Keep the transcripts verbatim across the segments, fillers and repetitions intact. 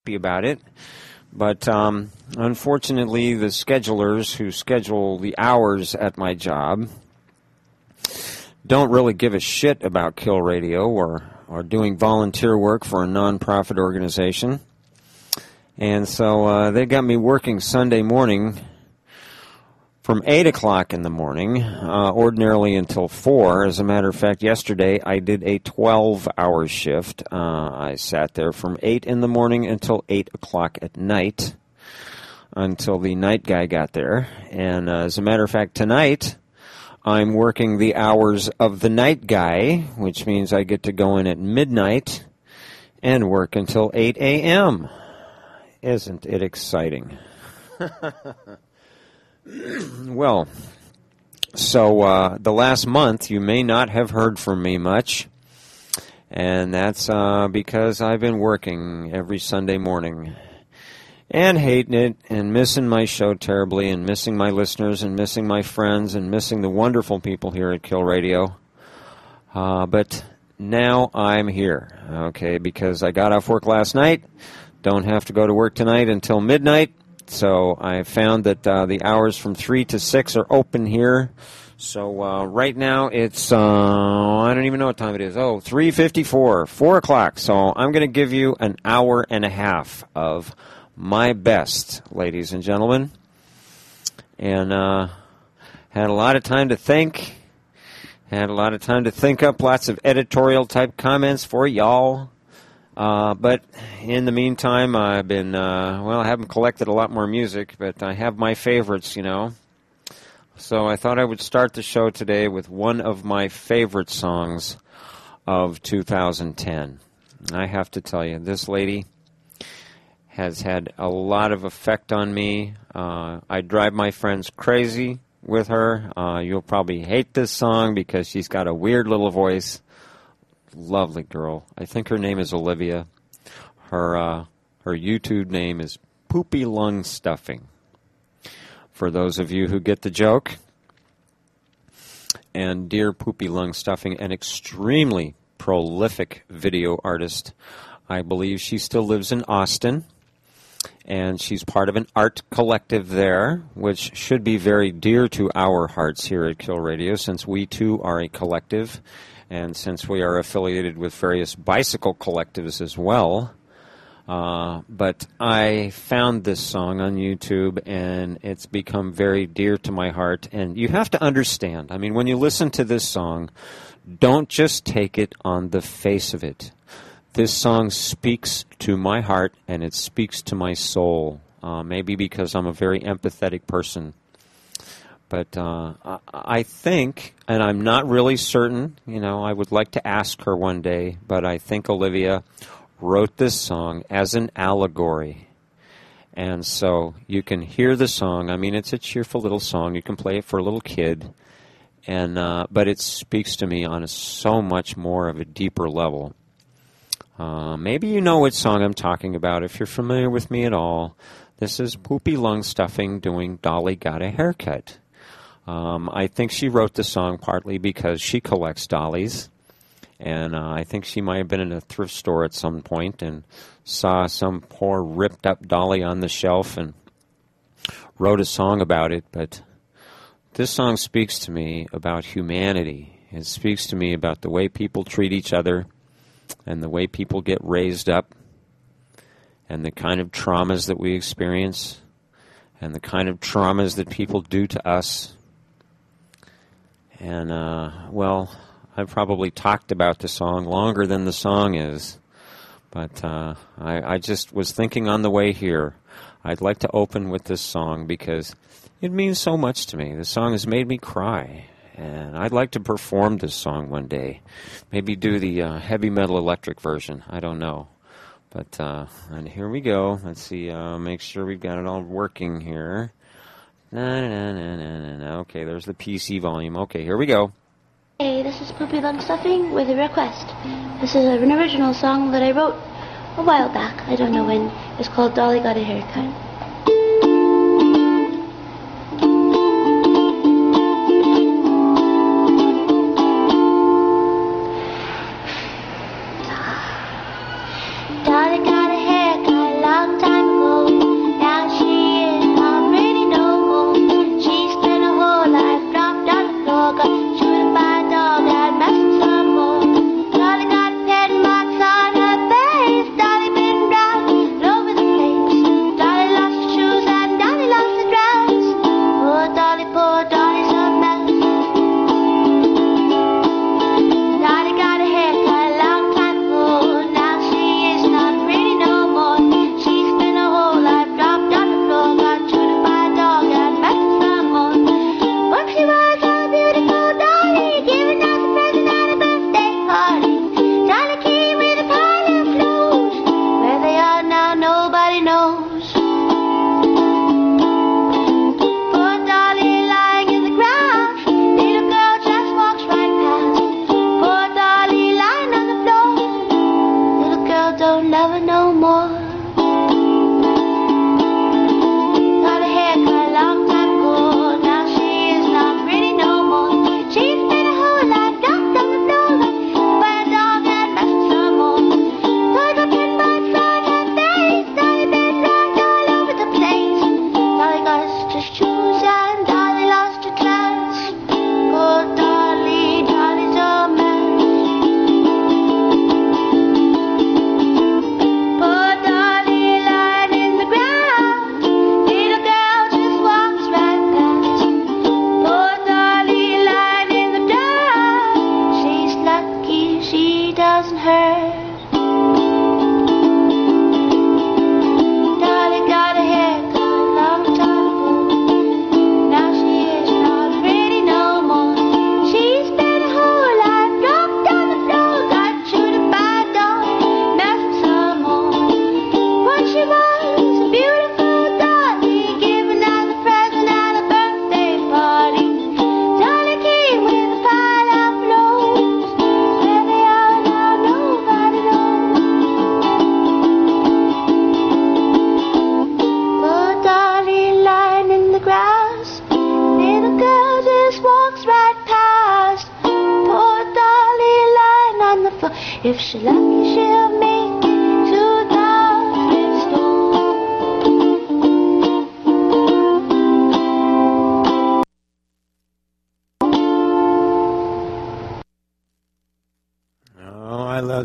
happy about it. But um, unfortunately, the schedulers who schedule the hours at my job don't really give a shit about Kill Radio or, or doing volunteer work for a nonprofit organization. And so uh, they got me working Sunday morning from eight o'clock in the morning, uh, ordinarily until four. As a matter of fact, yesterday I did a twelve-hour shift. Uh, I sat there from eight in the morning until eight o'clock at night, until the night guy got there. And uh, as a matter of fact, tonight I'm working the hours of the night guy, which means I get to go in at midnight and work until eight a.m. Isn't it exciting? Well, so uh, the last month you may not have heard from me much, and that's uh, because I've been working every Sunday morning and hating it and missing my show terribly and missing my listeners and missing my friends and missing the wonderful people here at Kill Radio. Uh, but now I'm here, okay, because I got off work last night, don't have to go to work tonight until midnight. So I found that uh, the hours from three to six are open here. So uh, right now it's, uh, I don't even know what time it is. Oh, three fifty-four, four o'clock. So I'm going to give you an hour and a half of my best, ladies and gentlemen. And uh, had a lot of time to think. Had a lot of time to think up lots of editorial-type comments for y'all. Uh, but in the meantime, I've been, uh, well, I haven't collected a lot more music, but I have my favorites, you know. So I thought I would start the show today with one of my favorite songs of two thousand ten. I have to tell you, this lady has had a lot of effect on me. Uh, I drive my friends crazy with her. Uh, you'll probably hate this song because she's got a weird little voice. Lovely girl. I think her name is Olivia. Her uh, her YouTube name is Poopy Lung Stuffing. For those of you who get the joke. And dear Poopy Lung Stuffing, an extremely prolific video artist. I believe she still lives in Austin. And she's part of an art collective there, which should be very dear to our hearts here at Kill Radio, since we too are a collective. And since we are affiliated with various bicycle collectives as well, uh, but I found this song on YouTube, and it's become very dear to my heart. And you have to understand, I mean, when you listen to this song, don't just take it on the face of it. This song speaks to my heart, and it speaks to my soul, uh, maybe because I'm a very empathetic person. But uh, I think, and I'm not really certain, you know, I would like to ask her one day, but I think Olivia wrote this song as an allegory. And so you can hear the song. I mean, it's a cheerful little song. You can play it for a little kid. and uh, But it speaks to me on a so much more of a deeper level. Uh, maybe you know what song I'm talking about if you're familiar with me at all. This is Poopy Lung Stuffing doing Dolly Got a Haircut. Um, I think she wrote the song partly because she collects dollies, and uh, I think she might have been in a thrift store at some point and saw some poor ripped-up dolly on the shelf and wrote a song about it. But this song speaks to me about humanity. It speaks to me about the way people treat each other and the way people get raised up and the kind of traumas that we experience and the kind of traumas that people do to us. And, uh, well, I've probably talked about the song longer than the song is, but uh, I, I just was thinking on the way here, I'd like to open with this song because it means so much to me. The song has made me cry, and I'd like to perform this song one day. Maybe do the uh, heavy metal electric version. I don't know. But, uh, and here we go. Let's see, uh, make sure we've got it all working here. Na, na, na, na, na, na. Okay, there's the P C volume. Okay, here we go. Hey, this is Poopy Lung Stuffing with a request. This is an original song that I wrote a while back. I don't know when. It's called Dolly Got a Haircut. Dolly got a haircut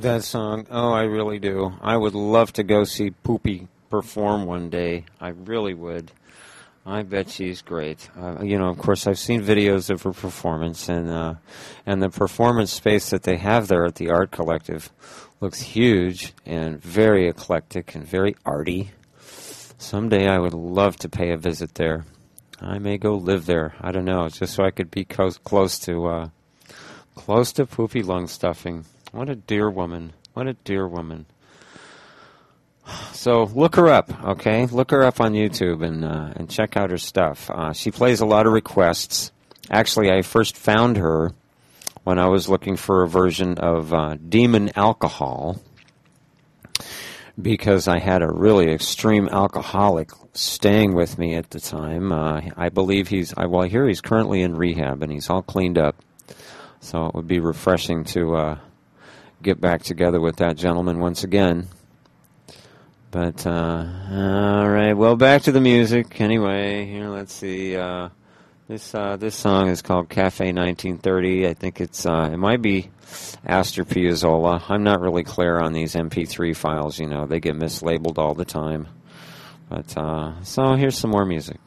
that song. Oh, I really do. I would love to go see Poopy perform one day. I really would. I bet she's great. Uh, you know, of course, I've seen videos of her performance, and uh, and the performance space that they have there at the Art Collective looks huge and very eclectic and very arty. Someday I would love to pay a visit there. I may go live there. I don't know, just so I could be close, close to uh, close to Poopy Lung Stuffing. What a dear woman. What a dear woman. So look her up, okay? Look her up on YouTube and uh, and check out her stuff. Uh, she plays a lot of requests. Actually, I first found her when I was looking for a version of uh, Demon Alcohol, because I had a really extreme alcoholic staying with me at the time. Uh, I believe he's, I, well, I hear he's currently in rehab and he's all cleaned up. So it would be refreshing to uh, get back together with that gentleman once again. But, uh, all right, well, back to the music. Anyway, here, let's see. Uh, this uh, this song is called Cafe nineteen thirty. I think it's, uh, it might be Astor Piazzolla. I'm not really clear on these M P three files, you know. They get mislabeled all the time. But, uh, so here's some more music.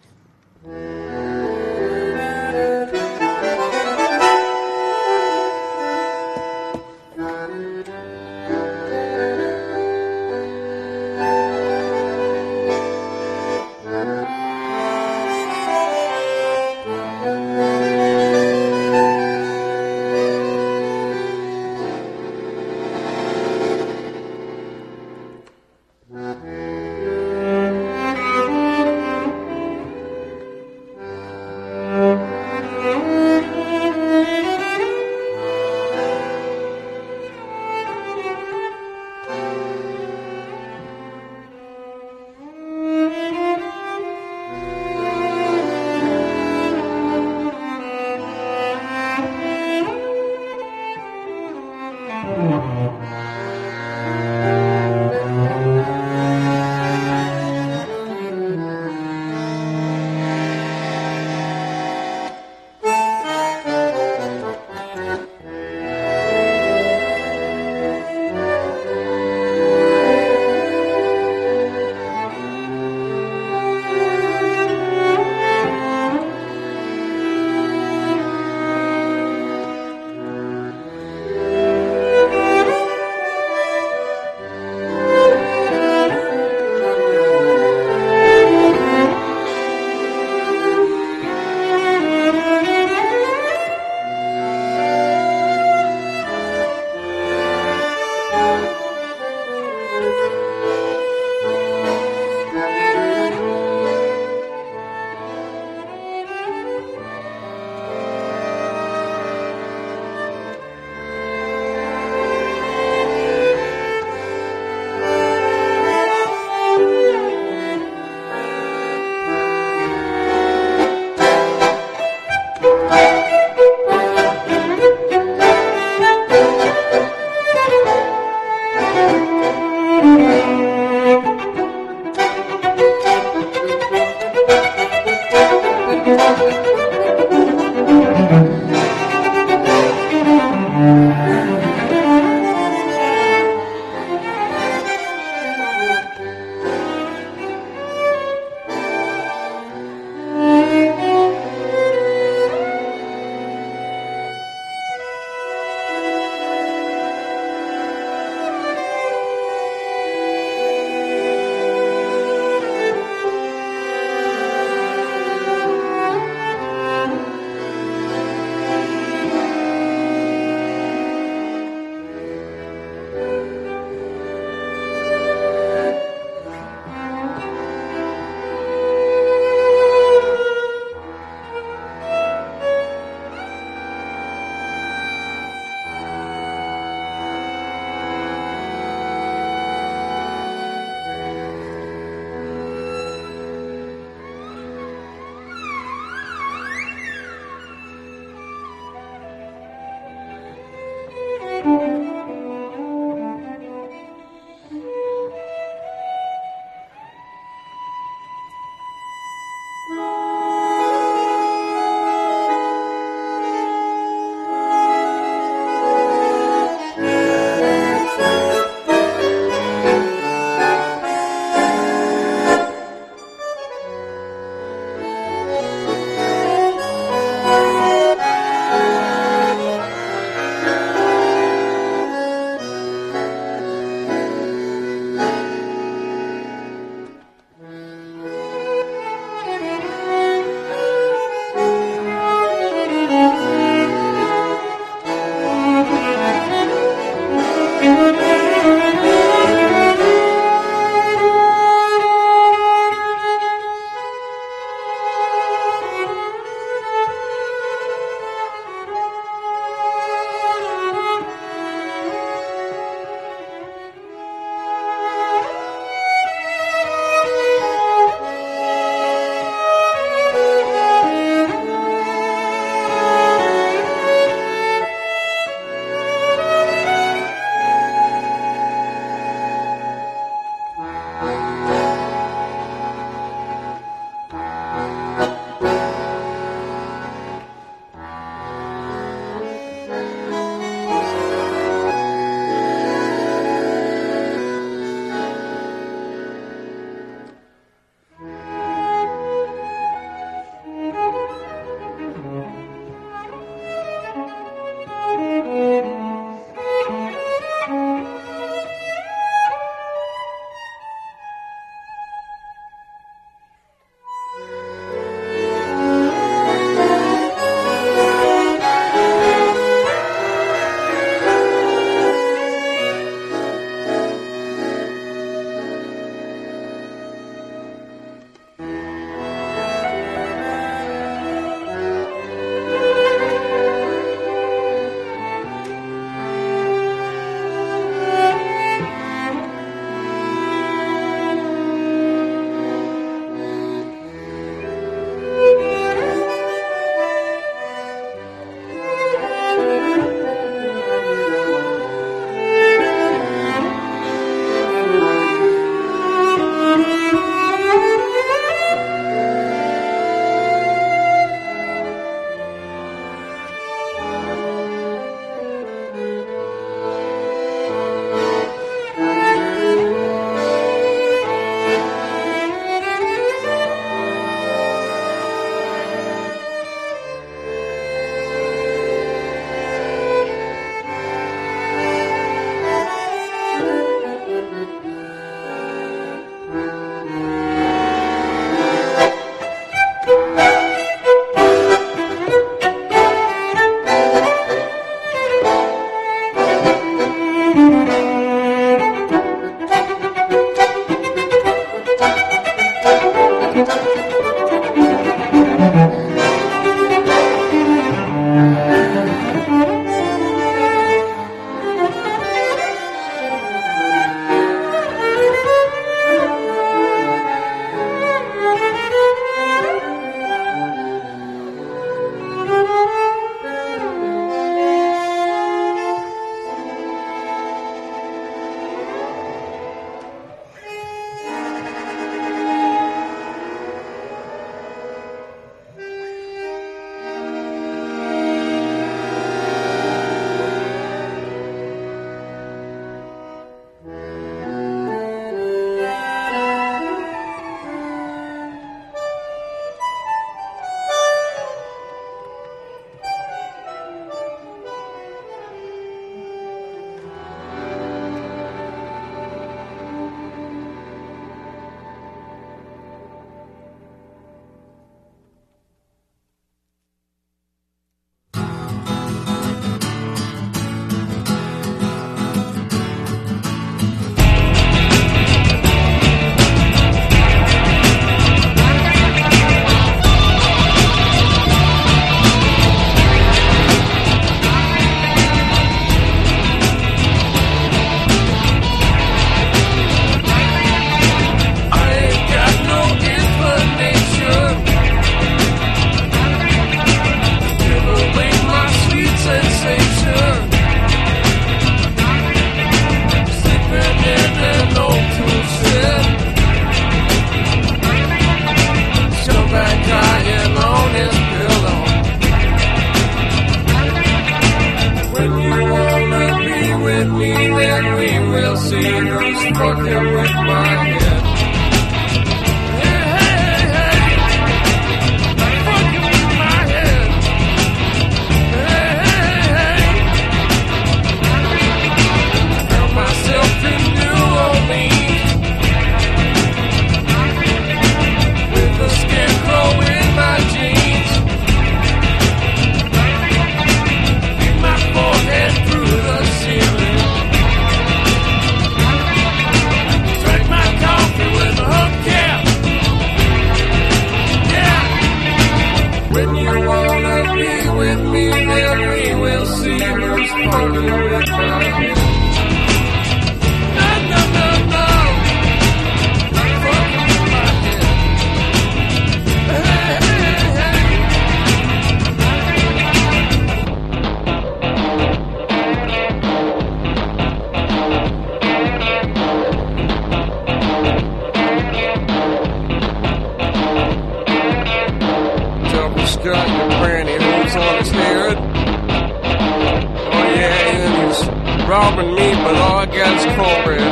got your pantyhose on his head. Oh yeah, and he's robbing me, but all I got is cornbread.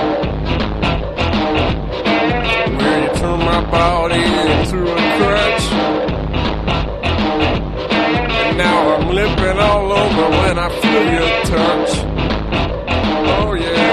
Where you turn my body into a crutch. And now I'm limping all over when I feel your touch. Oh yeah.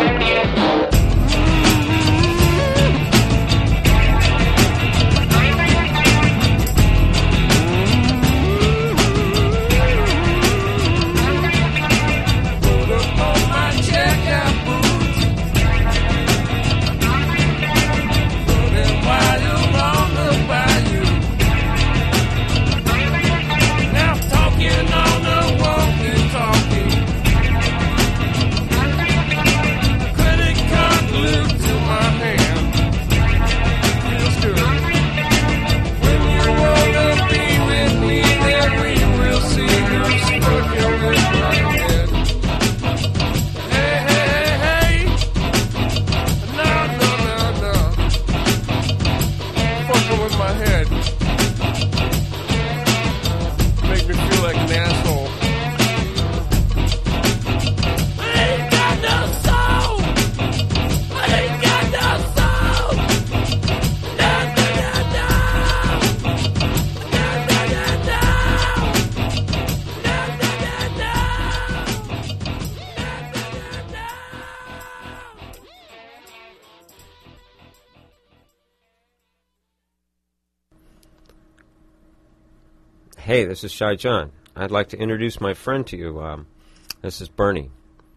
Hey, this is Shy John. I'd like to introduce my friend to you. Um, this is Bernie.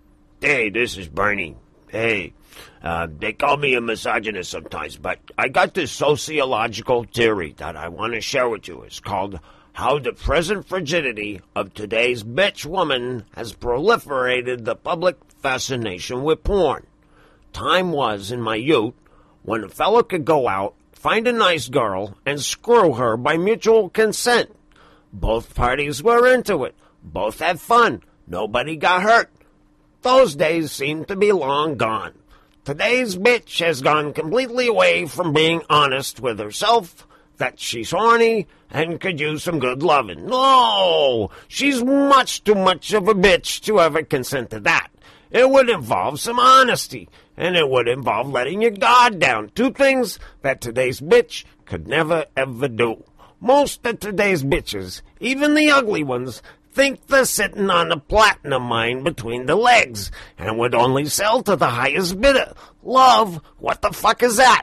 Hey, this is Bernie. Hey, uh, they call me a misogynist sometimes, but I got this sociological theory that I want to share with you. It's called How the Present Frigidity of Today's Bitch Woman Has Proliferated the Public Fascination with Porn. Time was, in my youth, when a fellow could go out, find a nice girl, and screw her by mutual consent. Both parties were into it. Both had fun. Nobody got hurt. Those days seem to be long gone. Today's bitch has gone completely away from being honest with herself, that she's horny and could use some good loving. No! She's much too much of a bitch to ever consent to that. It would involve some honesty, and it would involve letting your guard down. Two things that today's bitch could never, ever do. Most of today's bitches, even the ugly ones, think they're sitting on a platinum mine between the legs and would only sell to the highest bidder. Love, what the fuck is that?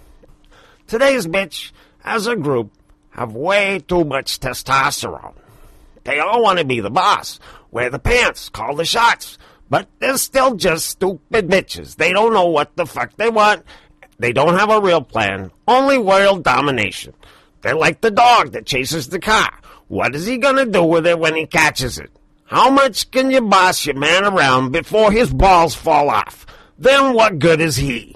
Today's bitch, as a group, have way too much testosterone. They all want to be the boss, wear the pants, call the shots, but they're still just stupid bitches. They don't know what the fuck they want. They don't have a real plan, only world domination. They're like the dog that chases the car. What is he going to do with it when he catches it? How much can you boss your man around before his balls fall off? Then what good is he?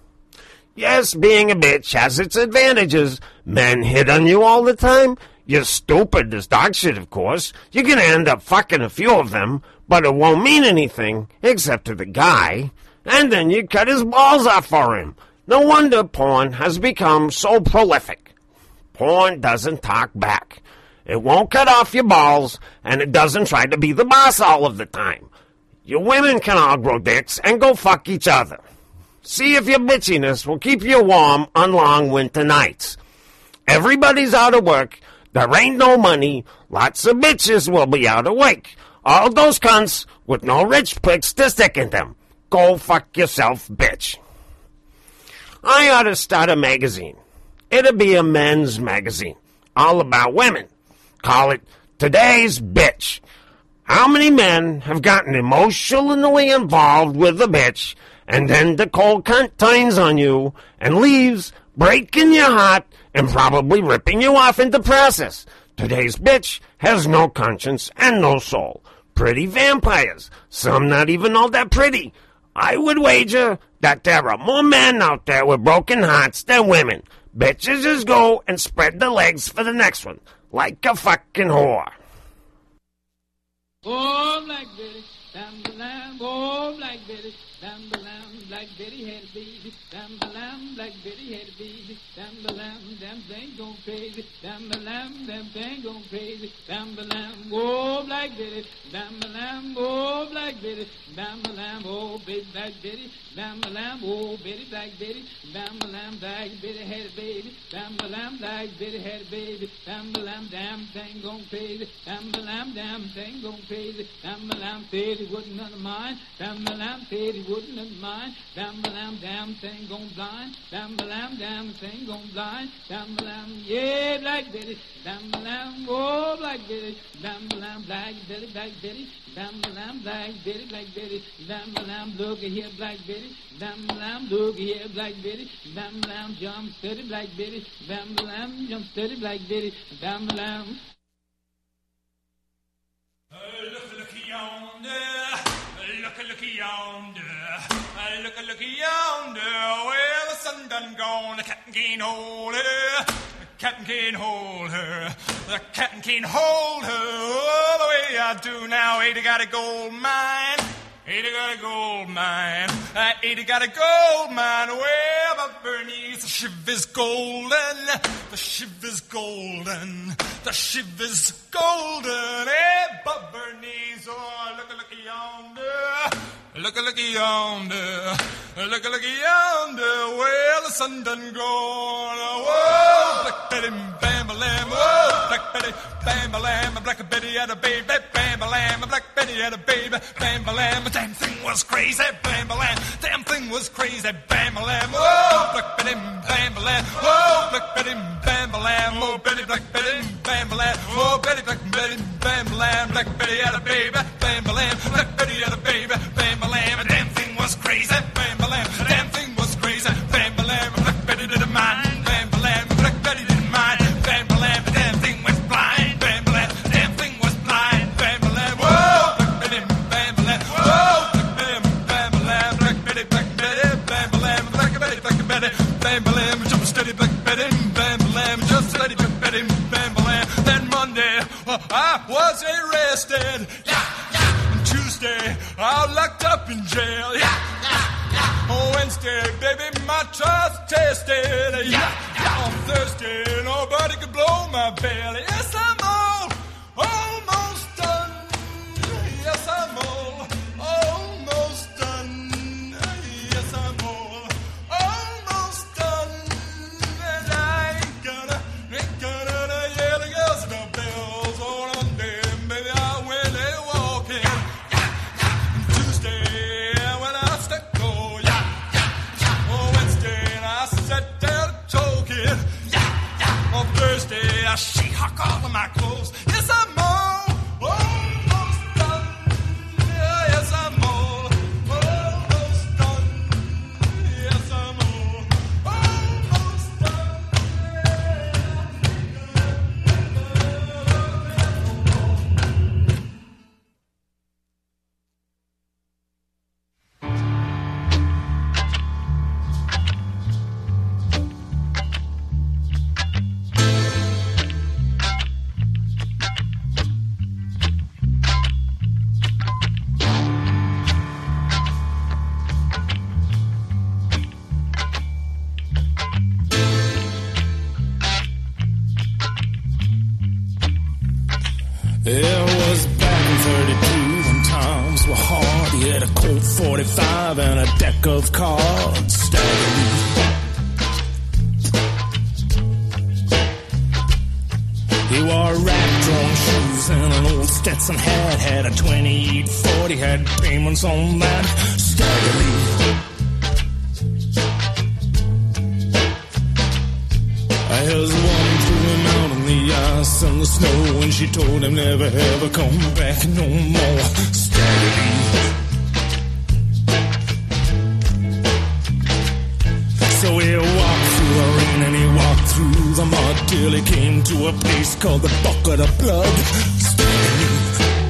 Yes, being a bitch has its advantages. Men hit on you all the time. You're stupid as dog shit, of course. You're going to end up fucking a few of them, but it won't mean anything, except to the guy. And then you cut his balls off for him. No wonder porn has become so prolific. Porn doesn't talk back. It won't cut off your balls, and it doesn't try to be the boss all of the time. Your women can all grow dicks and go fuck each other. See if your bitchiness will keep you warm on long winter nights. Everybody's out of work. There ain't no money. Lots of bitches will be out awake. All those cunts with no rich pricks to stick in them. Go fuck yourself, bitch. I ought to start a magazine. It'll be a men's magazine, all about women. Call it Today's Bitch. How many men have gotten emotionally involved with a bitch, and then the cold cunt turns on you and leaves, breaking your heart and probably ripping you off in the process? Today's bitch has no conscience and no soul. Pretty vampires, some not even all that pretty. I would wager that there are more men out there with broken hearts than women. Bitches just go and spread their legs for the next one, like a fucking whore. Oh, Black Betty, down the lamb. Oh, Black Betty, down the lamb. Black Betty had a baby. Bam-ba-lam, Black Betty had a baby. Bam-ba-lam, damn thing gone crazy. Bam-ba-lam, damn thing gone crazy. Bam-ba-lam, oh, Black Betty. Bam-ba-lam, oh, Black Betty. Bam-ba-lam, oh, baby, Black Betty. Bam-ba-lam, oh, Betty, Black Betty. Bam-ba-lam, Black Betty had a baby. Bam-ba-lam, Black Betty had a baby. Bam-ba-lam, damn thing gone crazy. Bam-ba-lam, damn thing gone crazy. Bam-ba-lam, said he wouldn't none of mine. Bam-ba-lam, said he wouldn't none of mine. Bam-ba-lam, damn thing gone blind. Bam-ba-lam, damn thing gone blind. Bam-ba-lam, yeah, Black Betty. Bam-ba-lam, oh, Black Betty. Bam-ba-lam, Black Betty, Black Betty. Bam-ba-lam, Black Betty, Black Betty. Bam-ba-lam, look here, Black Betty. Bam-ba-lam, look here, Black Betty. Bam-ba-lam, jump steady, Black Betty. Bam-ba-lam, jump steady, Black Betty. Bam-ba-lam. Look, look yonder, look, look yonder, look, look yonder, well, the sun done gone, the cat can't hold her, the cat can't hold her, the cat can't hold her, oh, the way I do now, ain't got a gold mine, ain't got a gold mine, I ain't got a gold mine, well, but Bernice, the shiv is golden, the shiv is golden, the shiv is golden, eh, but Bernice, oh, look, look yonder, look, look yonder, look, look yonder, well, the sun done gone, whoa, Black Betty, bam-a-lam, whoa, Black Betty, bam-a-lam, Black Betty had a baby, bam-a-lam, Black Betty had a baby, bam-a-lam, the damn thing was crazy, bam-a-lam, damn thing was crazy, bam-a-lam, whoa, Black Betty, bam-a-lam, whoa, Black Betty, bam-a-lam, oh, Betty, Black Betty, bam-a-lam, oh, Betty, Black Betty, bam-a-lam, Black Betty had a baby, bam-a-lam, Black Betty had a baby, bam-a-lam, the damn thing was crazy, bam-a-lam, the damn thing was crazy, bam-a-lam, Black Betty didn't mind, bam-a-lam, Black Betty didn't mind, bam-a-lam, the damn thing went blind, bam-a-lam, the damn thing was blind, bam-a-lam, whoa, Black Betty, bam-a-lam, whoa, Black Betty, bam-a-lam, Black Betty, Black Betty, bam-a-lam, Black Betty, Black Betty, bam-a-lam, jump steady, Black Betty, bam-a-lam, just steady, Black Betty, bam-a-lam, then Monday, uh, I was arrested, yeah, yeah, and Tuesday, I locked up in jail, yeah, yeah, yeah, on Wednesday, baby, my trial's tested, yeah, yeah, on Thursday, nobody could blow my belly, yes, I'm all, almost done, yes, I'm all, almost done, yes, I'm all, almost done, and I ain't gonna, ain't gonna hear the girls and the bells on Monday, baby, I went a walking, Tuesday, when I stepped go, yeah, yeah, on Wednesday, I sat down choking, yeah, yeah, on Thursday, I shake hock all of my clothes, yes, I'm all, almost done, yeah, yes, I'm all, almost done, yes, I'm all, almost done, It was back in thirty-two when times were hard. He had a Colt forty-five and a deck of cards. Stagger He wore rag-drawn shoes and an old Stetson hat. Had a twenty-eight forty, had payments on that. Stagger Lee. His woman threw him out in the ice and the snow, and she told him never ever come back no more. Stagger Lee. So he walked through the rain and he walked through the mud till he came to a place called the Bucket of Blood. Stagger Lee.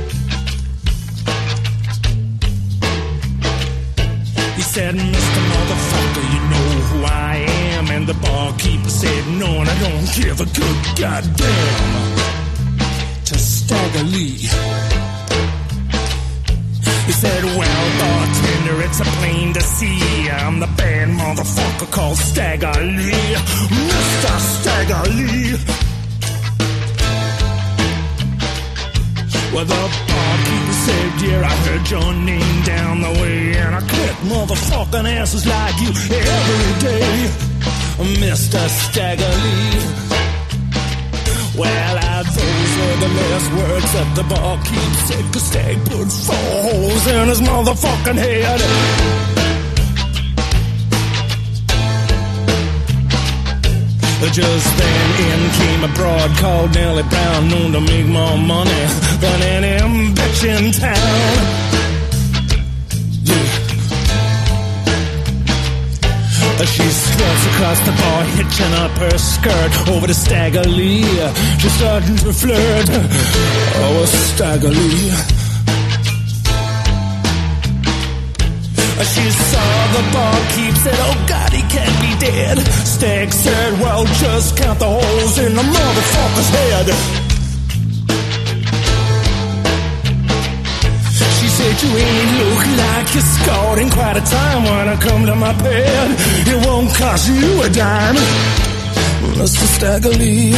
He said, Mister Motherfucker, you know who I am. And the barkeeper said, no, and I don't give a good goddamn. To Stagger Lee. He said, well, bartender, it's a plain to see. I'm the bad motherfucker called Stagger Lee. Mister Stagger Lee. Well, the barkeeper said, yeah, I heard your name down the way, and I kick motherfucking asses like you every day, Mister Stagger Lee. Well, I, those were the last words that the barkeep said, 'cause Stag put four holes in his motherfucking head. Just then in came a broad called Nellie Brown, known to make more money than any bitch in town. Yeah. She struts across the bar, hitching up her skirt over to Stagger Lee. She's starting to flirt. Oh, Stagger Lee. She saw the barkeep, said, oh God, he can't be dead. Stag said, well, just count the holes in the motherfucker's head. She said, you ain't look like you're scored in quite a time. When I come to my bed, it won't cost you a dime, Mister Stagger Lee.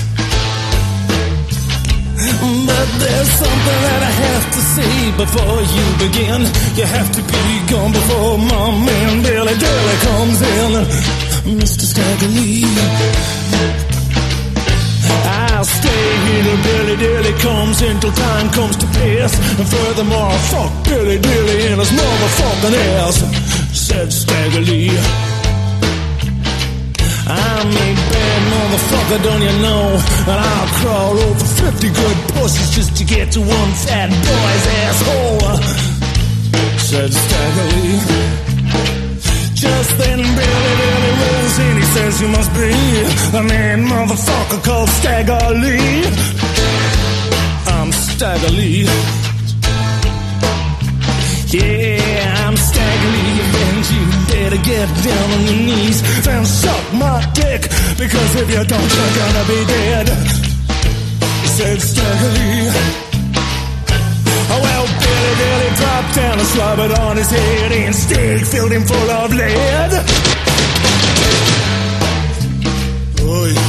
But there's something that I have to say before you begin. You have to be gone before my man Billy Dilly comes in, Mister Stagger Lee. I'll stay here till Billy Dilly comes in, till time comes to pass. And furthermore, fuck Billy Dilly in his motherfucking ass, said Stagger Lee. I'm a bad motherfucker, don't you know? And I'll crawl over fifty good pussies just to get to one fat boy's asshole, said Stagger Lee. Just then Billy Dilly rolls in, he says, you must be the man motherfucker called Stagger Lee. I'm Stagger Lee. Yeah, I'm Stagger Lee, and you better get down on your knees and suck my dick, because if you don't, you're gonna be dead, said Stagger Lee. Oh, well, Billy Dilly dropped down and slobbered on his head, and Stag filled him full of lead. Oh, yeah.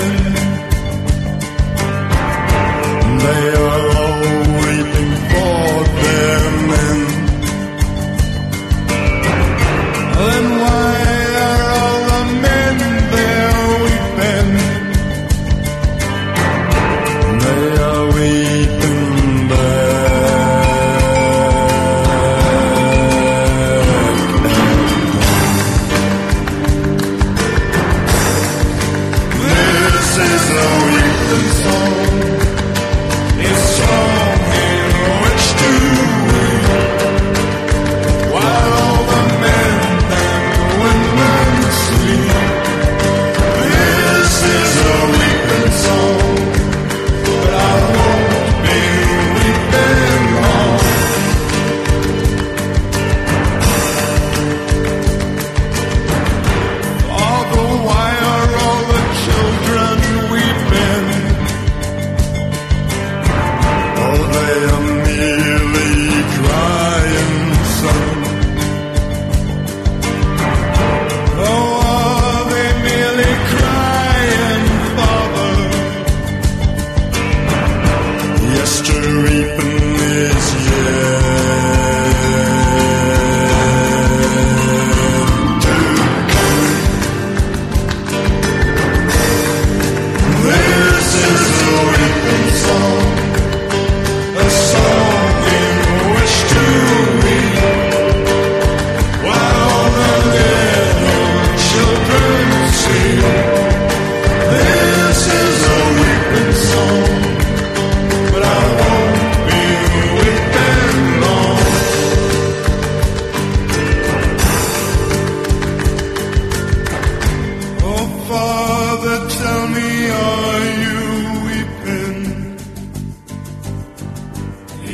They are all weeping for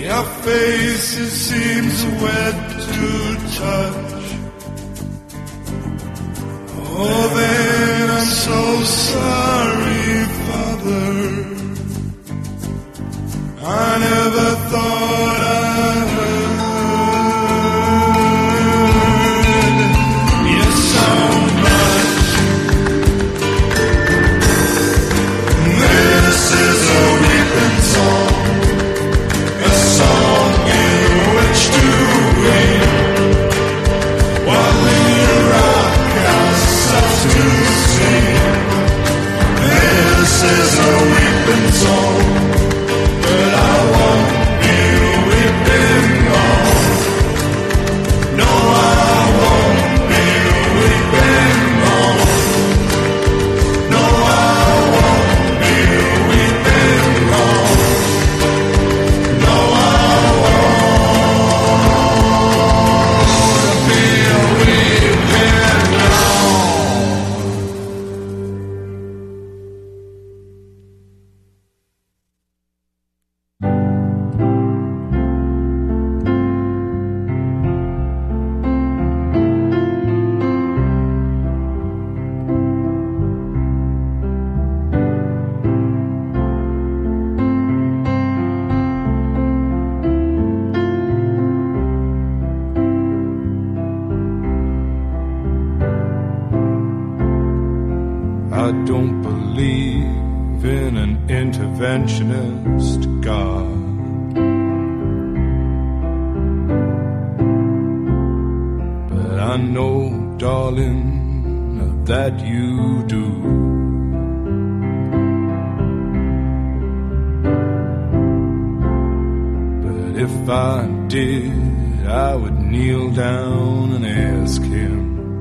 Your face, it seems wet to touch. Oh, then I'm so sorry, Father. I never thought I heard you so much. This is a weeping song, a song in which to weep while we rock ourselves to sing. This is a weeping song, but I won't be weeping long. No, I won't be weeping long. No, I won't be weeping long. No, I won't be weeping I don't believe in an interventionist God. But I know, darling, that you do. But if I did, I would kneel down and ask him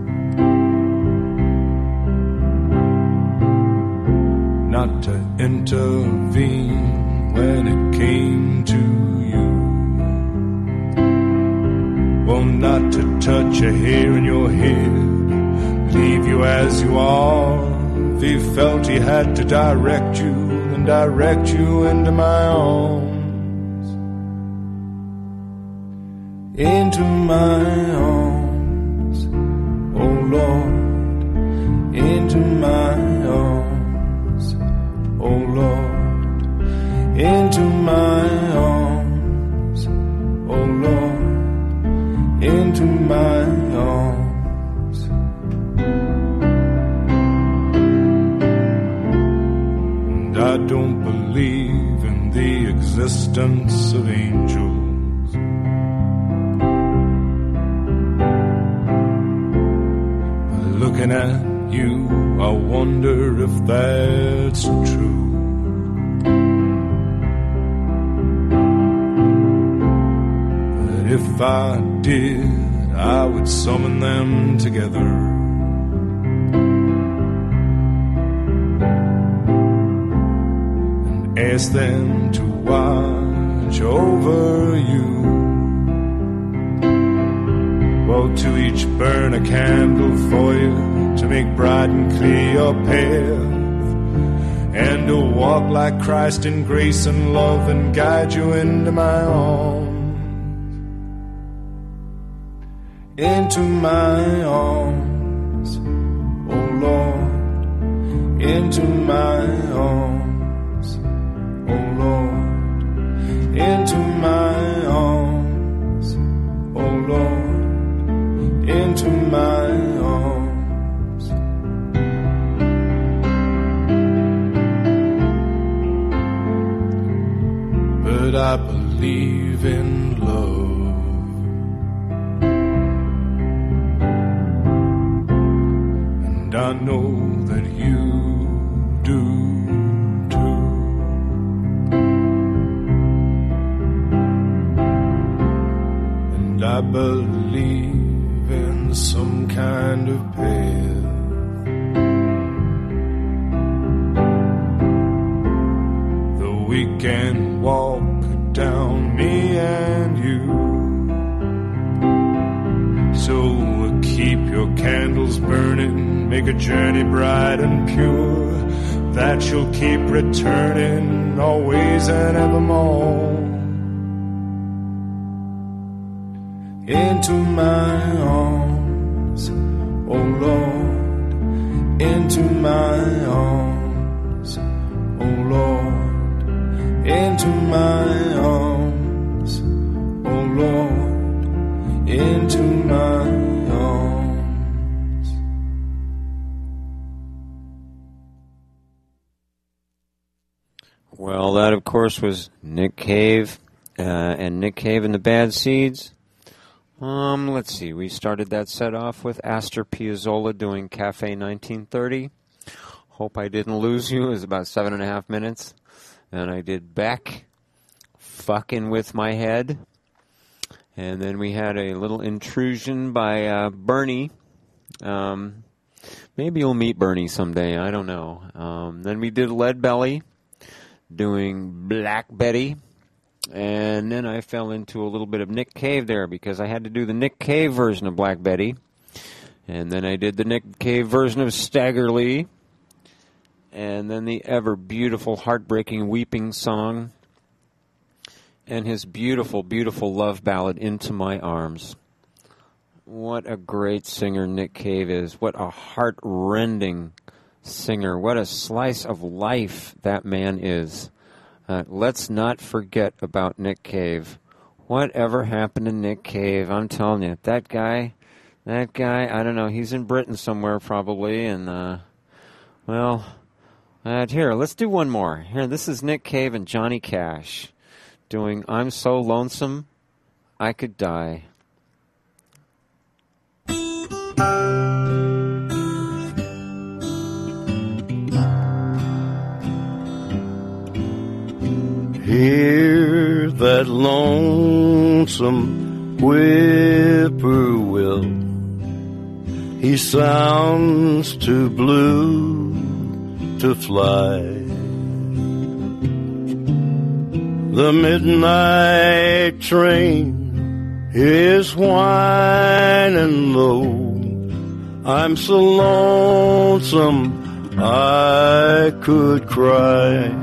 not to intervene when it came to you. Well, not to touch a hair in your head, leave you as you are. If he felt he had to direct you, then direct you into my arms. Into my arms, oh Lord, into my arms, oh Lord, into my arms, oh Lord, into my arms. And I don't believe in the existence of angels. But looking at you, I wonder if that's true. But if I did, I would summon them together. And ask them to watch over you. Well, to each burn a candle for you, to make bright and clear your path, and to walk like Christ in grace and love and guide you into my arms. Into my arms, oh Lord, into my arms, oh Lord, into my arms, oh Lord, into my arms. But I believe in love. And I know that you do too. And I believe in some kind of path that we can walk down, me and you. So keep your candles burning, make a journey bright and pure, that you'll keep returning always and evermore. into my arms, oh Lord, into my arms, oh Lord, into my arms, oh Lord, into my arms. Well, that, of course, was Nick Cave uh, and Nick Cave and the Bad Seeds. Um, let's see. We started that set off with Astor Piazzolla doing Cafe nineteen thirty. Hope I didn't lose you. It was about seven and a half minutes. And I did Beck, Fucking With My Head. And then we had a little intrusion by uh, Bernie. Um, maybe you'll meet Bernie someday. I don't know. Um, then we did Lead Belly doing Black Betty. And then I fell into a little bit of Nick Cave there because I had to do the Nick Cave version of Black Betty. And then I did the Nick Cave version of Stagger Lee. And then the ever beautiful, heartbreaking, weeping song. And his beautiful, beautiful love ballad, Into My Arms. What a great singer Nick Cave is. What a heart-rending singer. What a slice of life that man is. Uh, let's not forget about Nick Cave. Whatever happened to Nick Cave? I'm telling you, that guy, that guy, I don't know, he's in Britain somewhere probably, and, uh, well, uh, here, let's do one more. Here, this is Nick Cave and Johnny Cash doing I'm So Lonesome I Could Die. Hear that lonesome whippoorwill. He sounds too blue to fly. The midnight train is whining low. I'm so lonesome I could cry.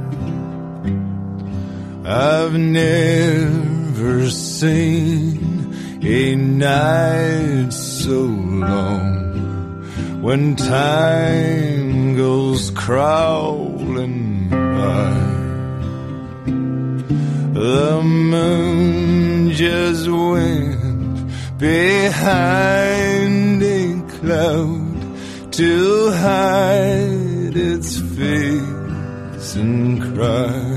I've never seen a night so long when time goes crawling by. The moon just went behind a cloud to hide its face and cry.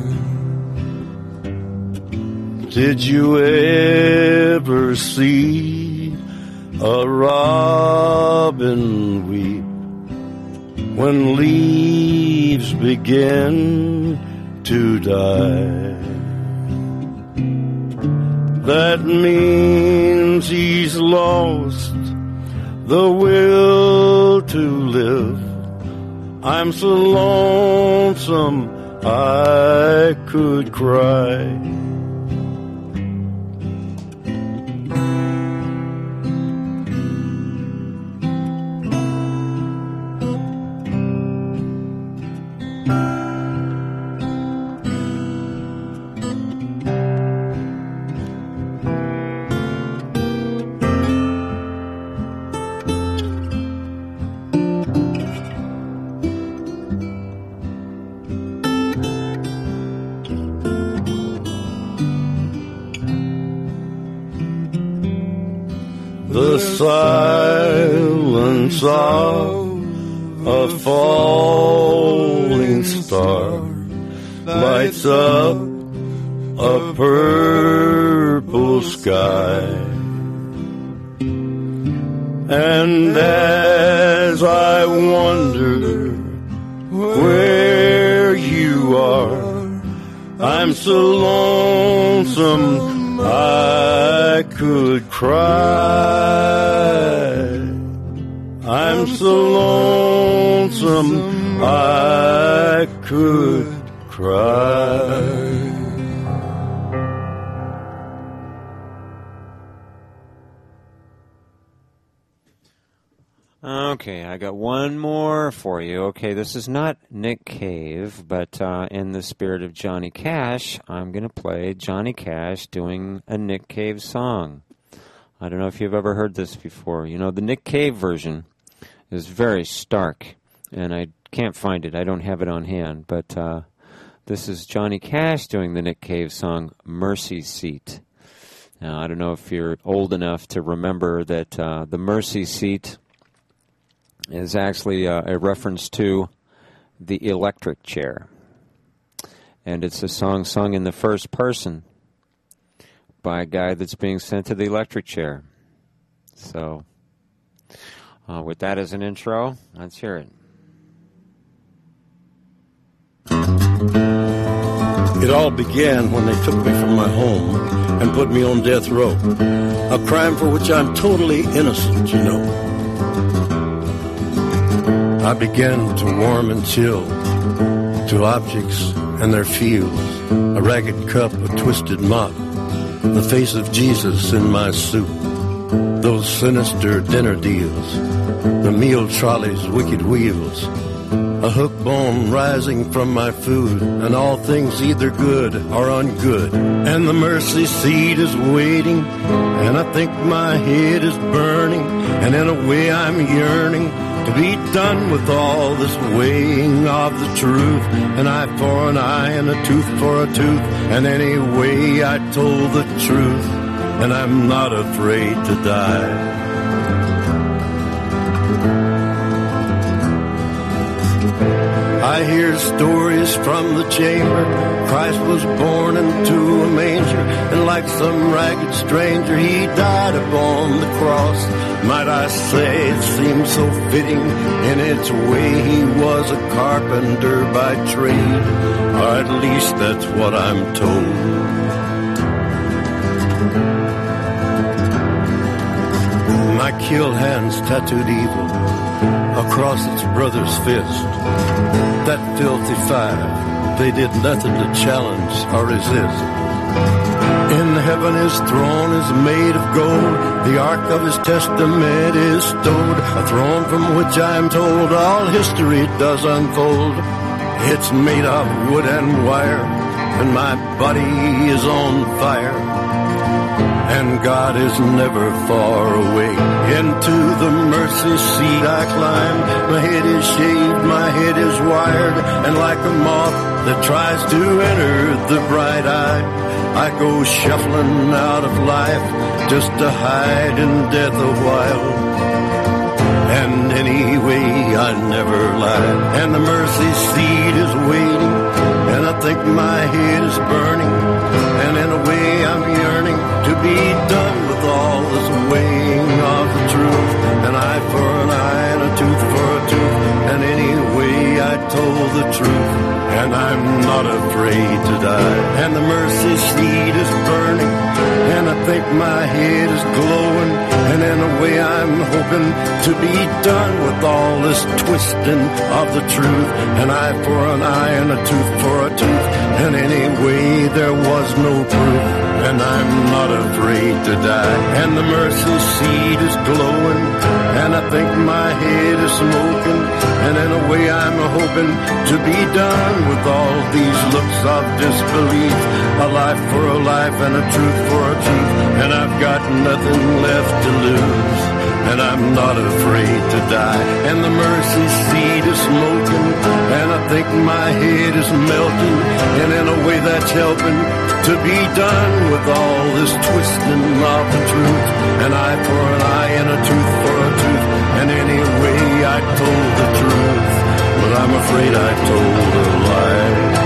Did you ever see a robin weep when leaves begin to die? That means he's lost the will to live. I'm so lonesome I could cry. The silence of a falling star lights up a purple sky. And as I wonder where you are, I'm so lonesome I could cry. I'm so lonesome I could cry. Okay, I got one more for you. Okay, this is not Nick Cave, but uh, in the spirit of Johnny Cash, I'm going to play Johnny Cash doing a Nick Cave song. I don't know if you've ever heard this before. You know, the Nick Cave version is very stark, and I can't find it. I don't have it on hand, but uh, this is Johnny Cash doing the Nick Cave song Mercy Seat. Now, I don't know if you're old enough to remember that uh, the Mercy Seat is actually uh, a reference to the electric chair. And it's a song sung in the first person by a guy that's being sent to the electric chair. So, uh, with that as an intro, let's hear it. It all began when they took me from my home and put me on death row. A crime for which I'm totally innocent, you know. I began to warm and chill to objects and their feels. A ragged cup, a twisted mop, the face of Jesus in my soup. Those sinister dinner deals, the meal trolley's wicked wheels. A hook bone rising from my food, and all things either good or ungood. And the mercy seat is waiting, and I think my head is burning, and in a way I'm yearning to be done with all this weighing of the truth. An eye for an eye and a tooth for a tooth, and anyway I told the truth, and I'm not afraid to die. I hear stories from the chamber. Christ was born into a manger, and like some ragged stranger, he died upon the cross. Might I say it seems so fitting in its way. He was a carpenter by trade, or at least that's what I'm told. My kill hands tattooed evil across its brother's fist. That filthy five, they did nothing to challenge or resist. In heaven his throne is made of gold, the ark of his testament is stowed, a throne from which I am told all history does unfold. It's made of wood and wire, and my body is on fire, and God is never far away. Into the mercy seat I climb, my head is shaved, my head is wired, and like a moth that tries to enter the bright eye, I go shuffling out of life just to hide in death a while. And anyway I never lied, and the mercy seat is waiting, and I think my head is burning, and in a way I'm yearning to be done with all this weighing of the truth. An eye for an eye and a tooth for a tooth, and anyway I told the truth, and I'm not afraid to die. And the mercy seat is burning, and I think my head is glowing, and in a way I'm hoping to be done with all this twisting of the truth. An eye for an eye and a tooth for a tooth, and anyway there was no proof, and I'm not afraid to die. And the mercy seat is glowing, and I think my head is smoking, and in a way I'm hoping to be done with all these looks of disbelief. A life for a life and a truth for a truth, and I've got nothing left to lose, and I'm not afraid to die. And the mercy seat is smoking, and I think my head is melting, and in a way that's helping to be done with all this twisting of the truth. An eye for an eye and a tooth for a tooth, and anyway I told the truth, but I'm afraid I told a lie.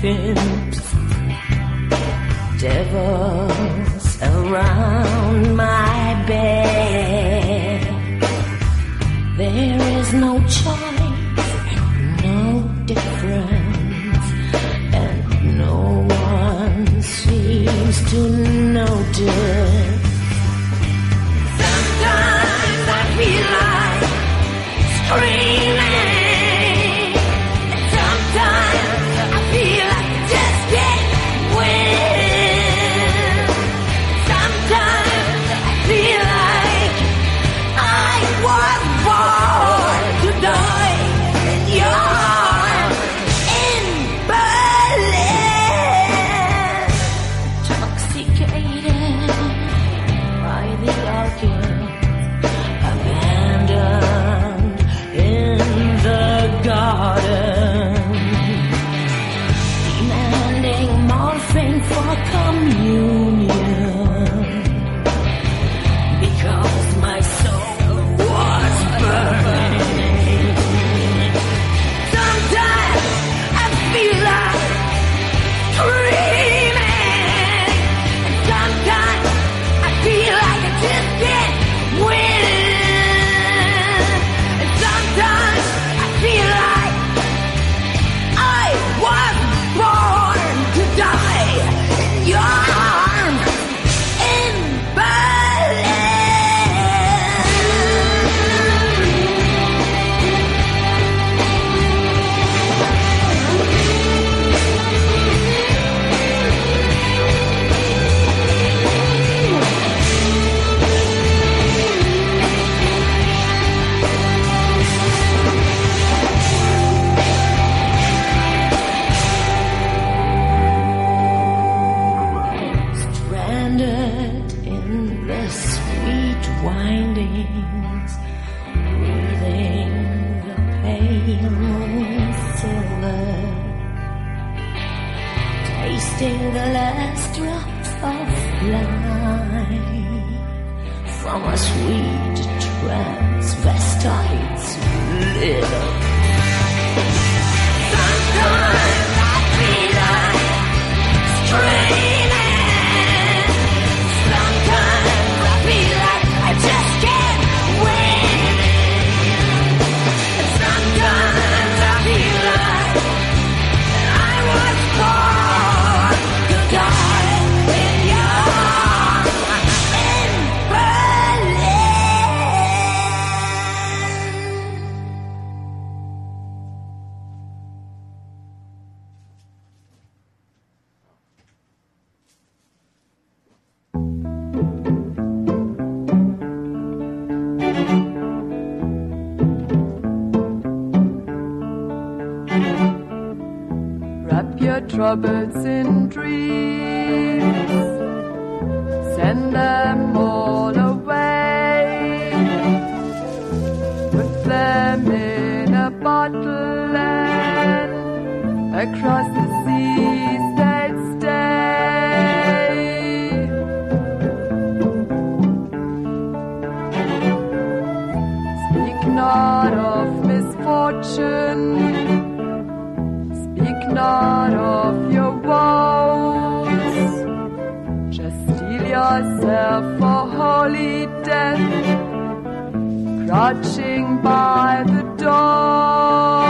imps, devils around my bed. There is no choice, no difference, and no one seems to notice. Sometimes I feel like screaming, and sometimes I feel like I just can't win. Sometimes I feel like I was born to die in your arms in Berlin. Intoxicated by the argument, abandoned in the garden, demanding morphine for communion, because my soul was burning. Sometimes I feel like screaming, and sometimes I feel like I just can't win. And sometimes I feel like I was born to die in your arms in Berlin. Stranded in the sweet windings, breathing the pale silver, tasting the last drops of life from a sweet transvestite's lips. Sometimes I feel like screaming. Sometimes I feel like I just can't win. And sometimes I feel like I was born to die in your arms in Wrap your troubles in dreams, send them all away, put them in a bottle and across the seas they'd stay. Speak not of misfortune, speak not of your woes, just steel yourself for holy death, crouching by the door.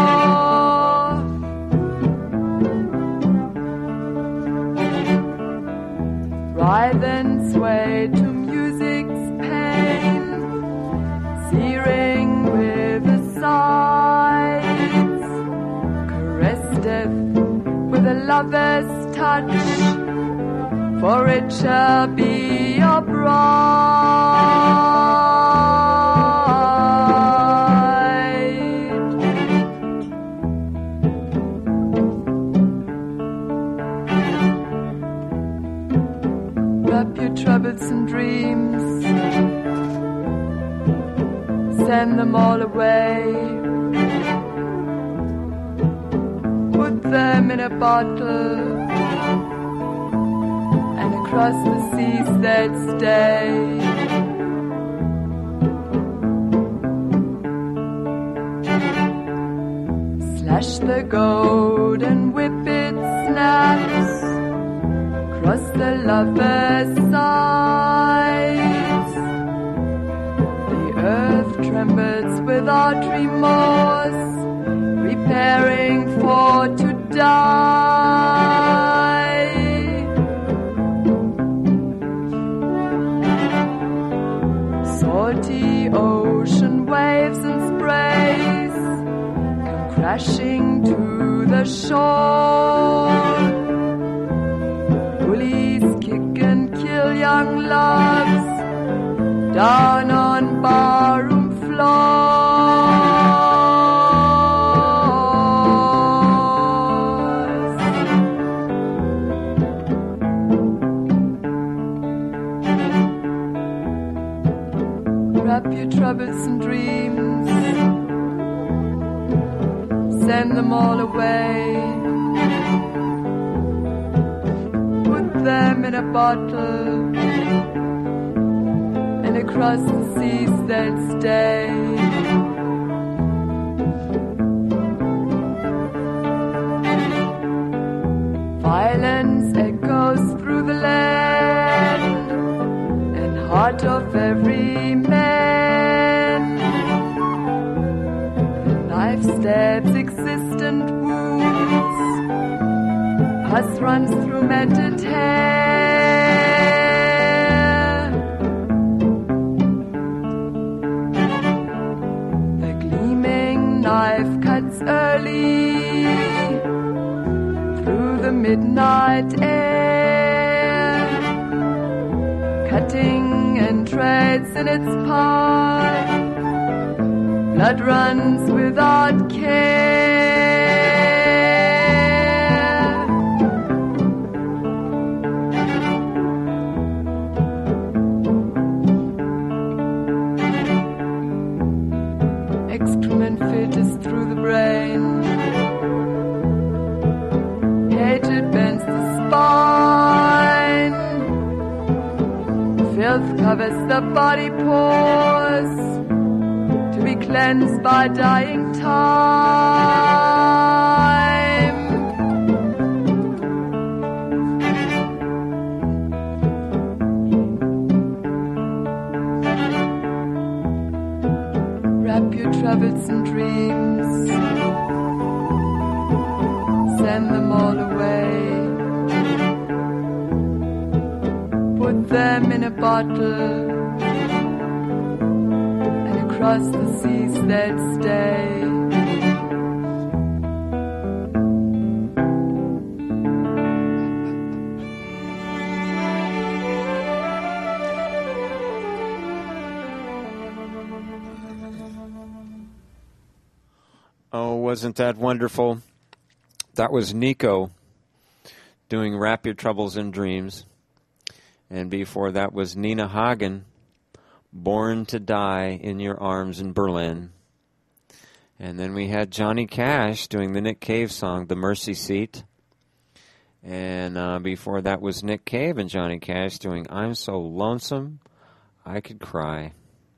Writhe and sway to music's pain, searing with the sighs, caress death with a lover's touch, for it shall be your bride. Wrap your troubles and dreams, send them all away, put them in a bottle, and across the seas they'd stay. Slash the gold and whip its maps cross the lover's sides. The earth trembles without remorse, preparing for to die. Salty ocean waves and sprays come crashing to the shore. Bullies kick and kill young loves down on barroom floors. Wrap your troubles and dreams, send them all away. Put them in a bottle, and across the seas they'll stay. Violence echoes through the land and heart of every man. The knife stabs existent wounds, pus runs through matted hair. The gleaming knife cuts early through the midnight air, cutting and treads in its path. Blood runs without care. Excrement filters through the brain. Hatred bends the spine. Filth covers the body pores, to be cleansed by dying time. Wrap your troubles and dreams, send them all away. Put them in a bottle, and across the seas they'll stay. Oh, wasn't that wonderful? That was Nico doing Wrap Your Troubles in Dreams. And before that was Nina Hagen, Born to Die in Your Arms in Berlin. And then we had Johnny Cash doing the Nick Cave song, The Mercy Seat. And uh, before that was Nick Cave and Johnny Cash doing I'm So Lonesome I Could Cry.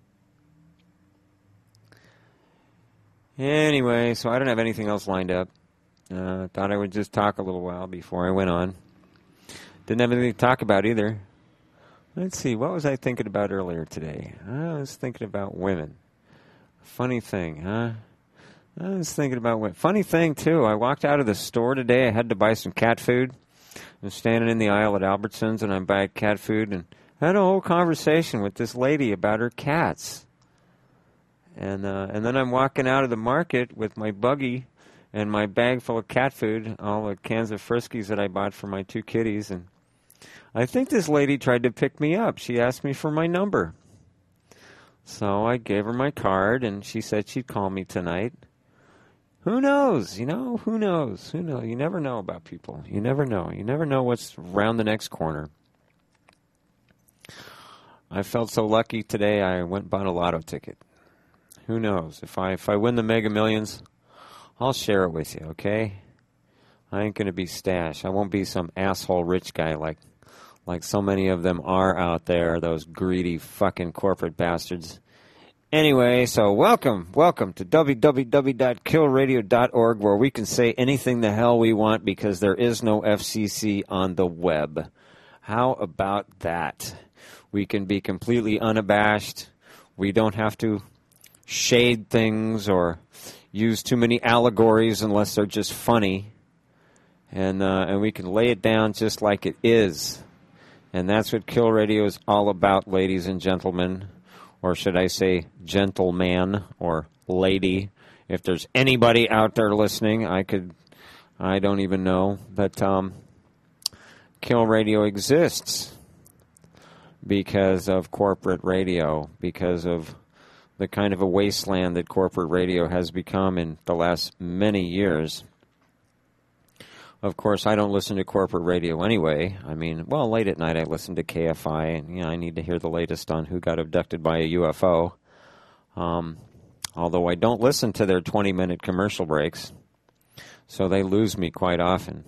Anyway, so I don't have anything else lined up. Uh, thought I would just talk a little while before I went on. Didn't have anything to talk about either. Let's see, what was I thinking about earlier today? I was thinking about women. Funny thing, huh? I was thinking about women. Funny thing, too, I walked out of the store today. I had to buy some cat food. I'm standing in the aisle at Albertsons, and I buy cat food, and I had a whole conversation with this lady about her cats. And uh, and then I'm walking out of the market with my buggy and my bag full of cat food, all the cans of Friskies that I bought for my two kitties. And I think this lady tried to pick me up. She asked me for my number. So I gave her my card, and she said she'd call me tonight. Who knows? You know, who knows? Who knows? You never know about people. You never know. You never know what's around the next corner. I felt so lucky today I went and bought a lotto ticket. Who knows? If I if I win the Mega Millions, I'll share it with you, okay? I ain't going to be Stash. I won't be some asshole rich guy like like so many of them are out there, those greedy fucking corporate bastards. Anyway, so welcome, welcome to w w w dot kill radio dot org, where we can say anything the hell we want because there is no F C C on the web. How about that? We can be completely unabashed. We don't have to shade things or use too many allegories unless they're just funny. And uh, and we can lay it down just like it is. And that's what Kill Radio is all about, ladies and gentlemen. Or should I say gentleman or lady? If there's anybody out there listening, I could, I don't even know. But um, Kill Radio exists because of corporate radio, because of the kind of a wasteland that corporate radio has become in the last many years. Of course, I don't listen to corporate radio anyway. I mean, well, late at night I listen to K F I, and you know, I need to hear the latest on who got abducted by a U F O. Um, although I don't listen to their twenty-minute commercial breaks, so they lose me quite often.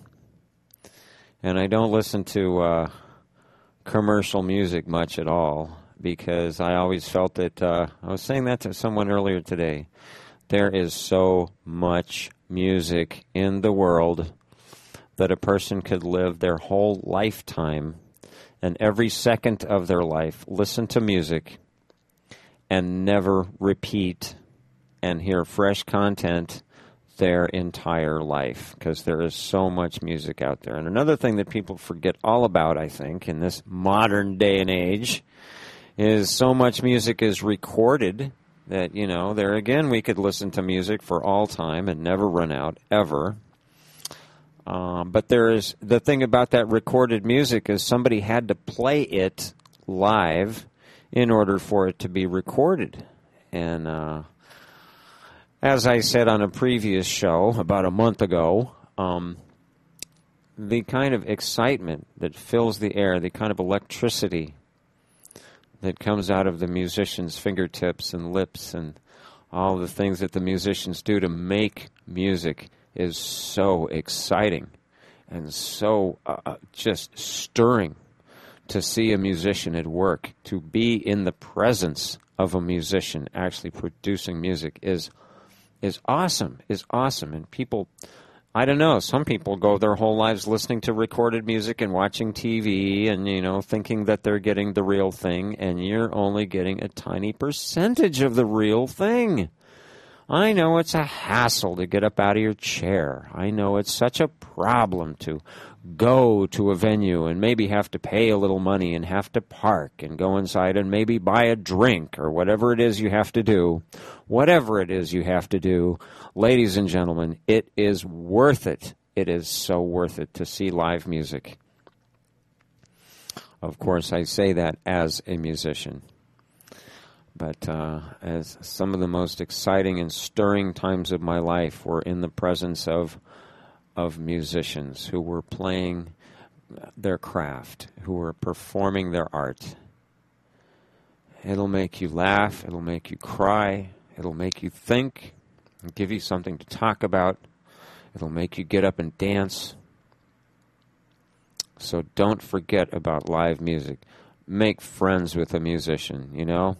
And I don't listen to uh, commercial music much at all, because I always felt that, uh, I was saying that to someone earlier today, there is so much music in the world that a person could live their whole lifetime and every second of their life listen to music and never repeat and hear fresh content their entire life, because there is so much music out there. And another thing that people forget all about, I think, in this modern day and age, is so much music is recorded that, you know, there again we could listen to music for all time and never run out, ever. Um, but there is the thing about that recorded music is somebody had to play it live in order for it to be recorded. And uh, as I said on a previous show about a month ago, um, the kind of excitement that fills the air, the kind of electricity that comes out of the musicians' fingertips and lips and all the things that the musicians do to make music is so exciting and so uh, just stirring to see a musician at work. To be in the presence of a musician actually producing music is is awesome, is awesome. And people, I don't know, some people go their whole lives listening to recorded music and watching T V and, you know, thinking that they're getting the real thing, and you're only getting a tiny percentage of the real thing. I know it's a hassle to get up out of your chair. I know it's such a problem to go to a venue and maybe have to pay a little money and have to park and go inside and maybe buy a drink or whatever it is you have to do. Whatever it is you have to do, ladies and gentlemen, it is worth it. It is so worth it to see live music. Of course, I say that as a musician. But uh, as some of the most exciting and stirring times of my life were in the presence of of musicians who were playing their craft, who were performing their art. It'll make you laugh, it'll make you cry, it'll make you think, and give you something to talk about. It'll make you get up and dance. So don't forget about live music. Make friends with a musician, you know?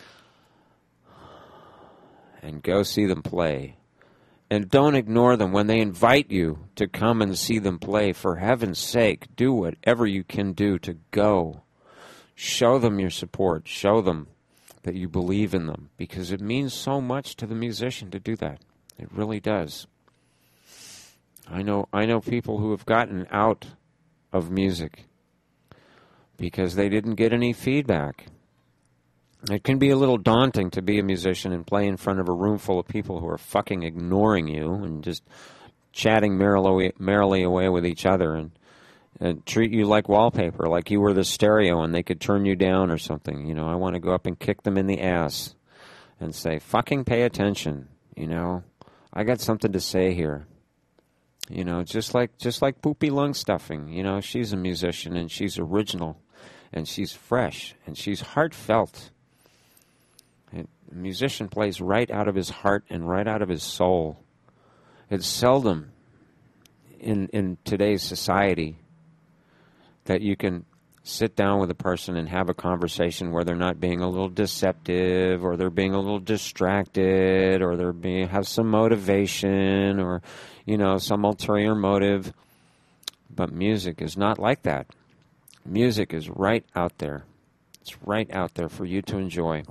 And go see them play. And don't ignore them when they invite you to come and see them play. For heaven's sake, do whatever you can do to go. Show them your support. Show them that you believe in them, because it means so much to the musician to do that. It really does. I know I know people who have gotten out of music because they didn't get any feedback. It can be a little daunting to be a musician and play in front of a room full of people who are fucking ignoring you and just chatting merrily, merrily away with each other and, and treat you like wallpaper, like you were the stereo and they could turn you down or something. You know, I want to go up and kick them in the ass and say, fucking pay attention, you know. I got something to say here. You know, just like just like Poopy Lung Stuffing. You know, she's a musician and she's original and she's fresh and she's heartfelt. A musician plays right out of his heart and right out of his soul. It's seldom in in today's society that you can sit down with a person and have a conversation where they're not being a little deceptive, or they're being a little distracted, or they're being have some motivation, or, you know, some ulterior motive. But music is not like that. Music is right out there. It's right out there for you to enjoy.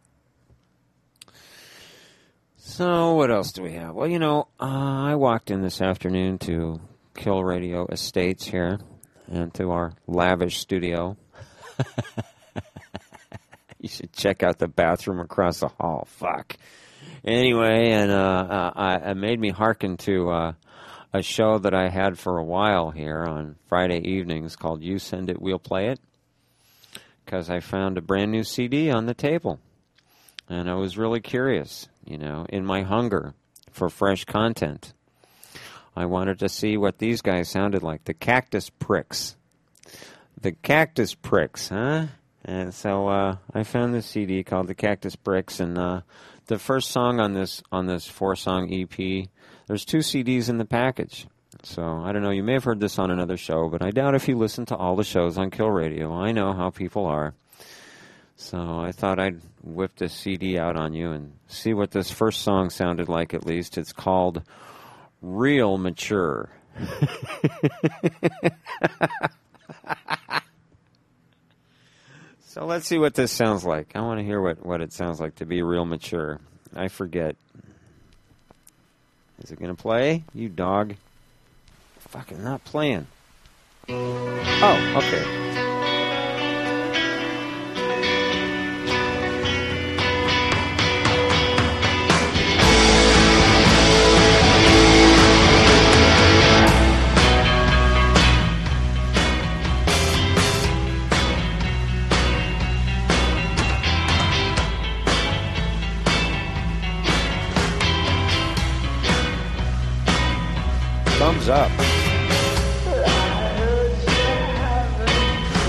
So what else do we have? Well, you know, uh, I walked in this afternoon to Kill Radio Estates here, and to our lavish studio. You should check out the bathroom across the hall. Fuck. Anyway, and uh, uh, it made me hearken to uh, a show that I had for a while here on Friday evenings called You Send It, We'll Play It, because I found a brand new C D on the table. And I was really curious, you know, in my hunger for fresh content. I wanted to see what these guys sounded like. The Cactus Pricks. The Cactus Pricks, huh? And so uh, I found this C D called The Cactus Pricks, and uh, the first song on this on this four-song E P, there's two C Ds in the package. So I don't know, you may have heard this on another show, but I doubt if you listen to all the shows on Kill Radio. I know how people are. So I thought I'd whip this C D out on you and see what this first song sounded like, at least. It's called Real Mature. So let's see what this sounds like. I want to hear what, what it sounds like to be real mature. I forget. Is it going to play? You dog. Fucking not playing. Oh, okay. Thumbs up.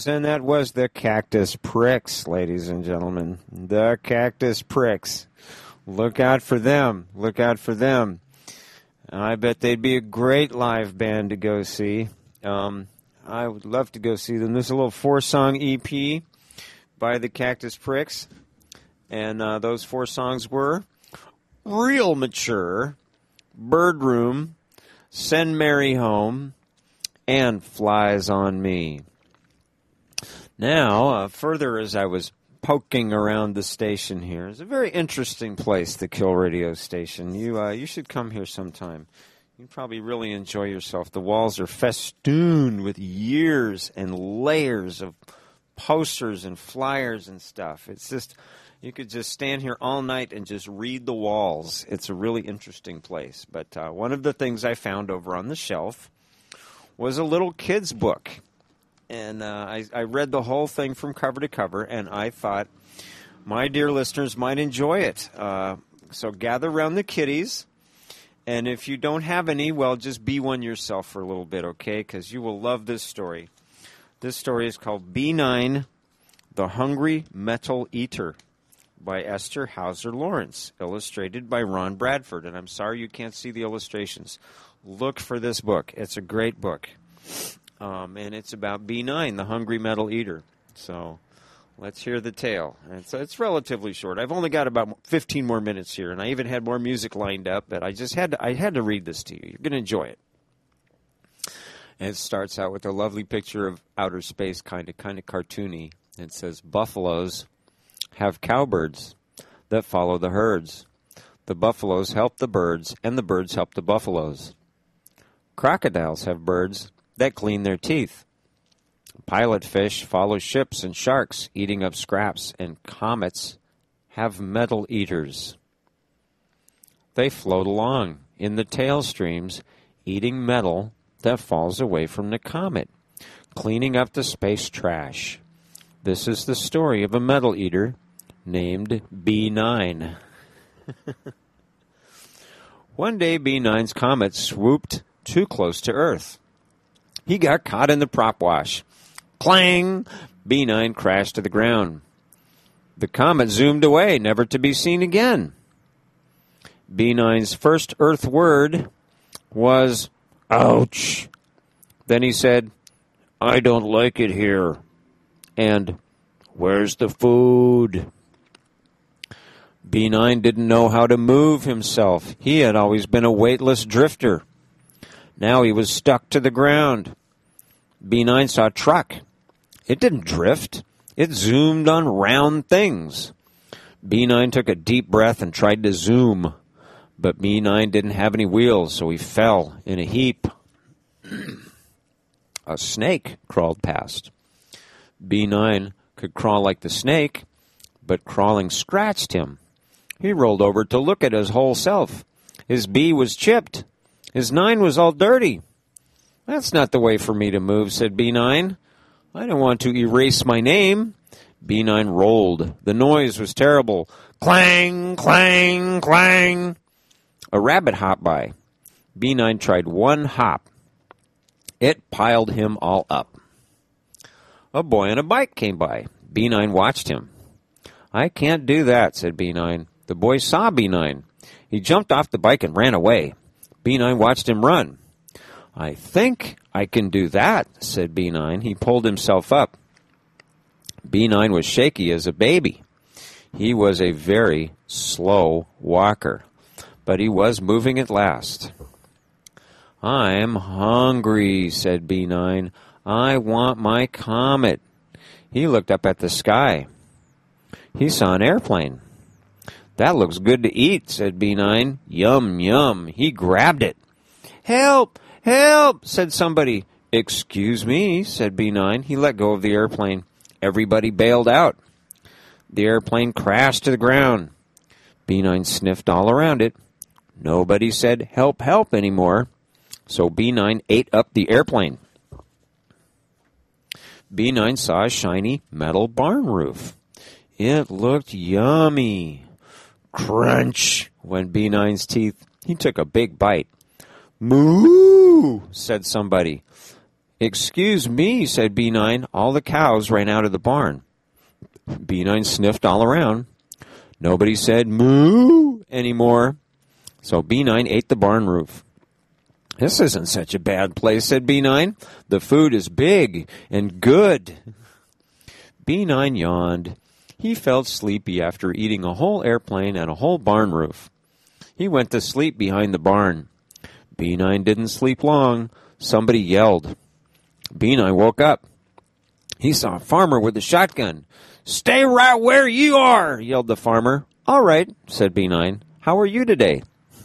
was, and that was the Cactus Pricks, ladies and gentlemen. The Cactus Pricks. Look out for them. Look out for them. I bet they'd be a great live band to go see. Um, I would love to go see them. This is a little four-song E P by the Cactus Pricks. And uh, those four songs were Real Mature, Bird Room, Send Mary Home, and Flies on Me. Now, uh, further as I was poking around the station here, it's a very interesting place, the Kill Radio station. You uh, you should come here sometime. You'd probably really enjoy yourself. The walls are festooned with years and layers of posters and flyers and stuff. It's just, you could just stand here all night and just read the walls. It's a really interesting place. But uh, one of the things I found over on the shelf was a little kid's book. And uh, I, I read the whole thing from cover to cover, and I thought my dear listeners might enjoy it. Uh, so gather around the kiddies, and if you don't have any, well, just be one yourself for a little bit, okay? Because you will love this story. This story is called B nine, The Hungry Metal Eater by Esther Hauser Lawrence, illustrated by Ron Bradford. And I'm sorry you can't see the illustrations. Look for this book. It's a great book. Um, and it's about B nine, the Hungry Metal Eater. So let's hear the tale. It's, it's relatively short. I've only got about fifteen more minutes here, and I even had more music lined up, but I just had to, I had to read this to you. You're going to enjoy it. And it starts out with a lovely picture of outer space, kind of kind of cartoony. It says, buffaloes have cowbirds that follow the herds. The buffaloes help the birds, and the birds help the buffaloes. Crocodiles have birds that clean their teeth. Pilot fish follow ships and sharks, eating up scraps, and comets have metal eaters. They float along in the tail streams, eating metal that falls away from the comet, cleaning up the space trash. This is the story of a metal eater named B nine. One day, B nine's comet swooped too close to Earth. He got caught in the prop wash. Clang! B nine crashed to the ground. The comet zoomed away, never to be seen again. B nine's first Earth word was, ouch. Then he said, I don't like it here. And, where's the food? B nine didn't know how to move himself. He had always been a weightless drifter. Now he was stuck to the ground. B nine saw a truck. It didn't drift. It zoomed on round things. B nine took a deep breath and tried to zoom. But B nine didn't have any wheels, so he fell in a heap. A snake crawled past. B nine could crawl like the snake, but crawling scratched him. He rolled over to look at his whole self. His B was chipped. His nine was all dirty. That's not the way for me to move, said B nine. I don't want to erase my name. B nine rolled. The noise was terrible. Clang, clang, clang. A rabbit hopped by. B nine tried one hop. It piled him all up. A boy on a bike came by. B nine watched him. I can't do that, said B nine. The boy saw B nine. He jumped off the bike and ran away. B nine watched him run. I think I can do that, said B nine. He pulled himself up. B nine was shaky as a baby. He was a very slow walker, but he was moving at last. I'm hungry, said B nine. I want my comet. He looked up at the sky. He saw an airplane. That looks good to eat, said B nine. Yum, yum. He grabbed it. Help! Help! Said somebody. Excuse me, said B nine. He let go of the airplane. Everybody bailed out. The airplane crashed to the ground. B nine sniffed all around it. Nobody said help, help anymore. So B nine ate up the airplane. B nine saw a shiny metal barn roof. It looked yummy. Crunch went B nine's teeth. He took a big bite. Moo, said somebody. Excuse me, said B nine. All the cows ran out of the barn. B nine sniffed all around. Nobody said moo anymore. So B nine ate the barn roof. This isn't such a bad place, said B nine. The food is big and good. B nine yawned. He felt sleepy after eating a whole airplane and a whole barn roof. He went to sleep behind the barn. B nine didn't sleep long. Somebody yelled. B nine woke up. He saw a farmer with a shotgun. Stay right where you are, yelled the farmer. All right, said B nine. How are you today?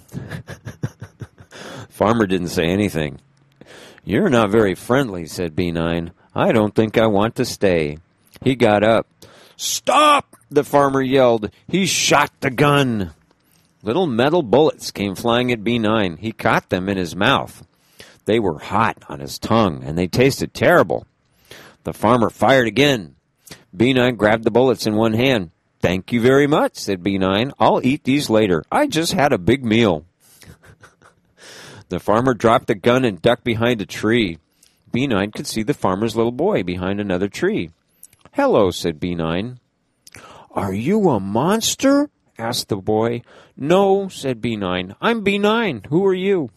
Farmer didn't say anything. You're not very friendly, said B nine. I don't think I want to stay. He got up. Stop, the farmer yelled. He shot the gun. Little metal bullets came flying at B nine. He caught them in his mouth. They were hot on his tongue, and they tasted terrible. The farmer fired again. B nine grabbed the bullets in one hand. Thank you very much, said B nine. I'll eat these later. I just had a big meal. The farmer dropped the gun and ducked behind a tree. B nine could see the farmer's little boy behind another tree. Hello, said B nine. Are you a monster? Asked the boy. No, said B nine. I'm B nine. Who are you?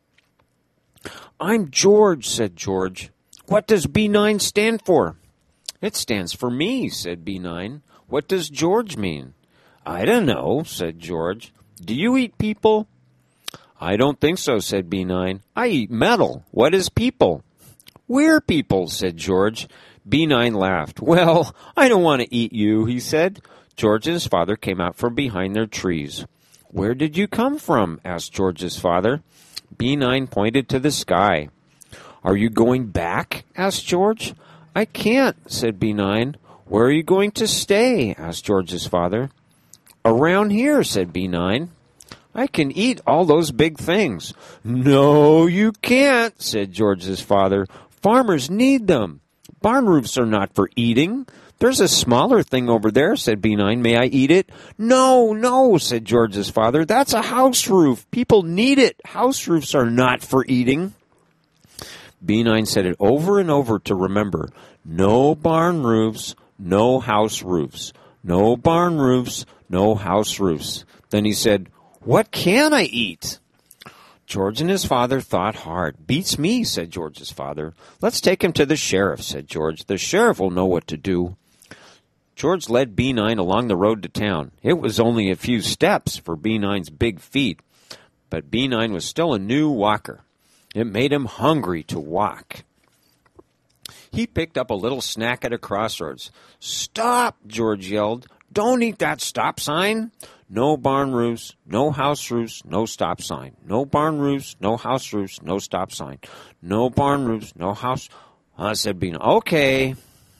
I'm George, said George. What does B nine stand for? It stands for me, said B nine. What does George mean? I don't know, said George. Do you eat people? I don't think so, said B nine. I eat metal. What is people? We're people, said George. B nine laughed. Well, I don't want to eat you, he said. George and his father came out from behind their trees. Where did you come from? Asked George's father. B nine pointed to the sky. Are you going back? Asked George. I can't, said B nine. Where are you going to stay? Asked George's father. Around here, said B nine. I can eat all those big things. No, you can't, said George's father. Farmers need them. Barn roofs are not for eating. There's a smaller thing over there, said B nine. May I eat it? No, no, said George's father. That's a house roof. People need it. House roofs are not for eating. B nine said it over and over to remember. No barn roofs, no house roofs. No barn roofs, no house roofs. Then he said, what can I eat? George and his father thought hard. Beats me, said George's father. Let's take him to the sheriff, said George. The sheriff will know what to do. George led B nine along the road to town. It was only a few steps for B nine's big feet, but B nine was still a new walker. It made him hungry to walk. He picked up a little snack at a crossroads. Stop, George yelled. Don't eat that stop sign. No barn roofs, no house roofs, no stop sign. No barn roofs, no house roofs, no stop sign. No barn roofs, no house... I said B nine. Okay.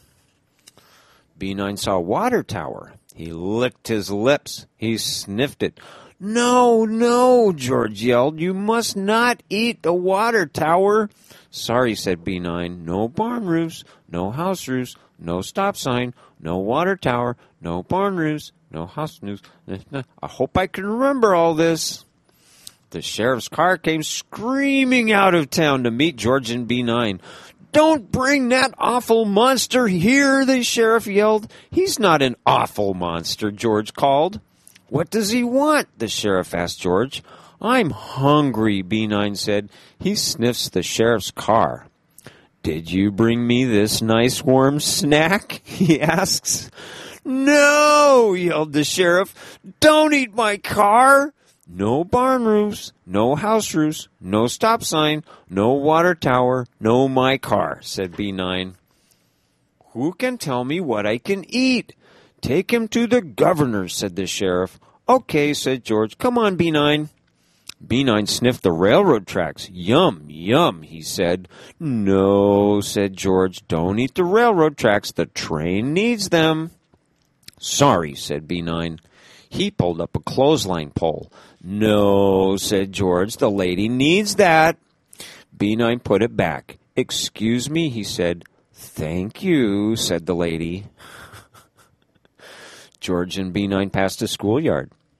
B nine saw a water tower. He licked his lips. He sniffed it. No, no, George yelled. You must not eat the water tower. Sorry, said B nine. No barn roofs, no house roofs, no stop sign, no water tower, no barn roofs, no house roofs. I hope I can remember all this. The sheriff's car came screaming out of town to meet George and B nine. Don't bring that awful monster here, the sheriff yelled. He's not an awful monster, George called. What does he want? The sheriff asked George. I'm hungry, B nine said. He sniffs the sheriff's car. Did you bring me this nice warm snack? He asks. No, yelled the sheriff. Don't eat my car. No barn roofs, no house roofs, no stop sign, no water tower, no my car, said B nine. Who can tell me what I can eat? Take him to the governor, said the sheriff. Okay, said George. Come on, B nine. B nine sniffed the railroad tracks. Yum, yum, he said. No, said George. Don't eat the railroad tracks. The train needs them. Sorry, said B nine. He pulled up a clothesline pole. No, said George. The lady needs that. B nine put it back. Excuse me, he said. Thank you, said the lady. George and B nine passed a schoolyard.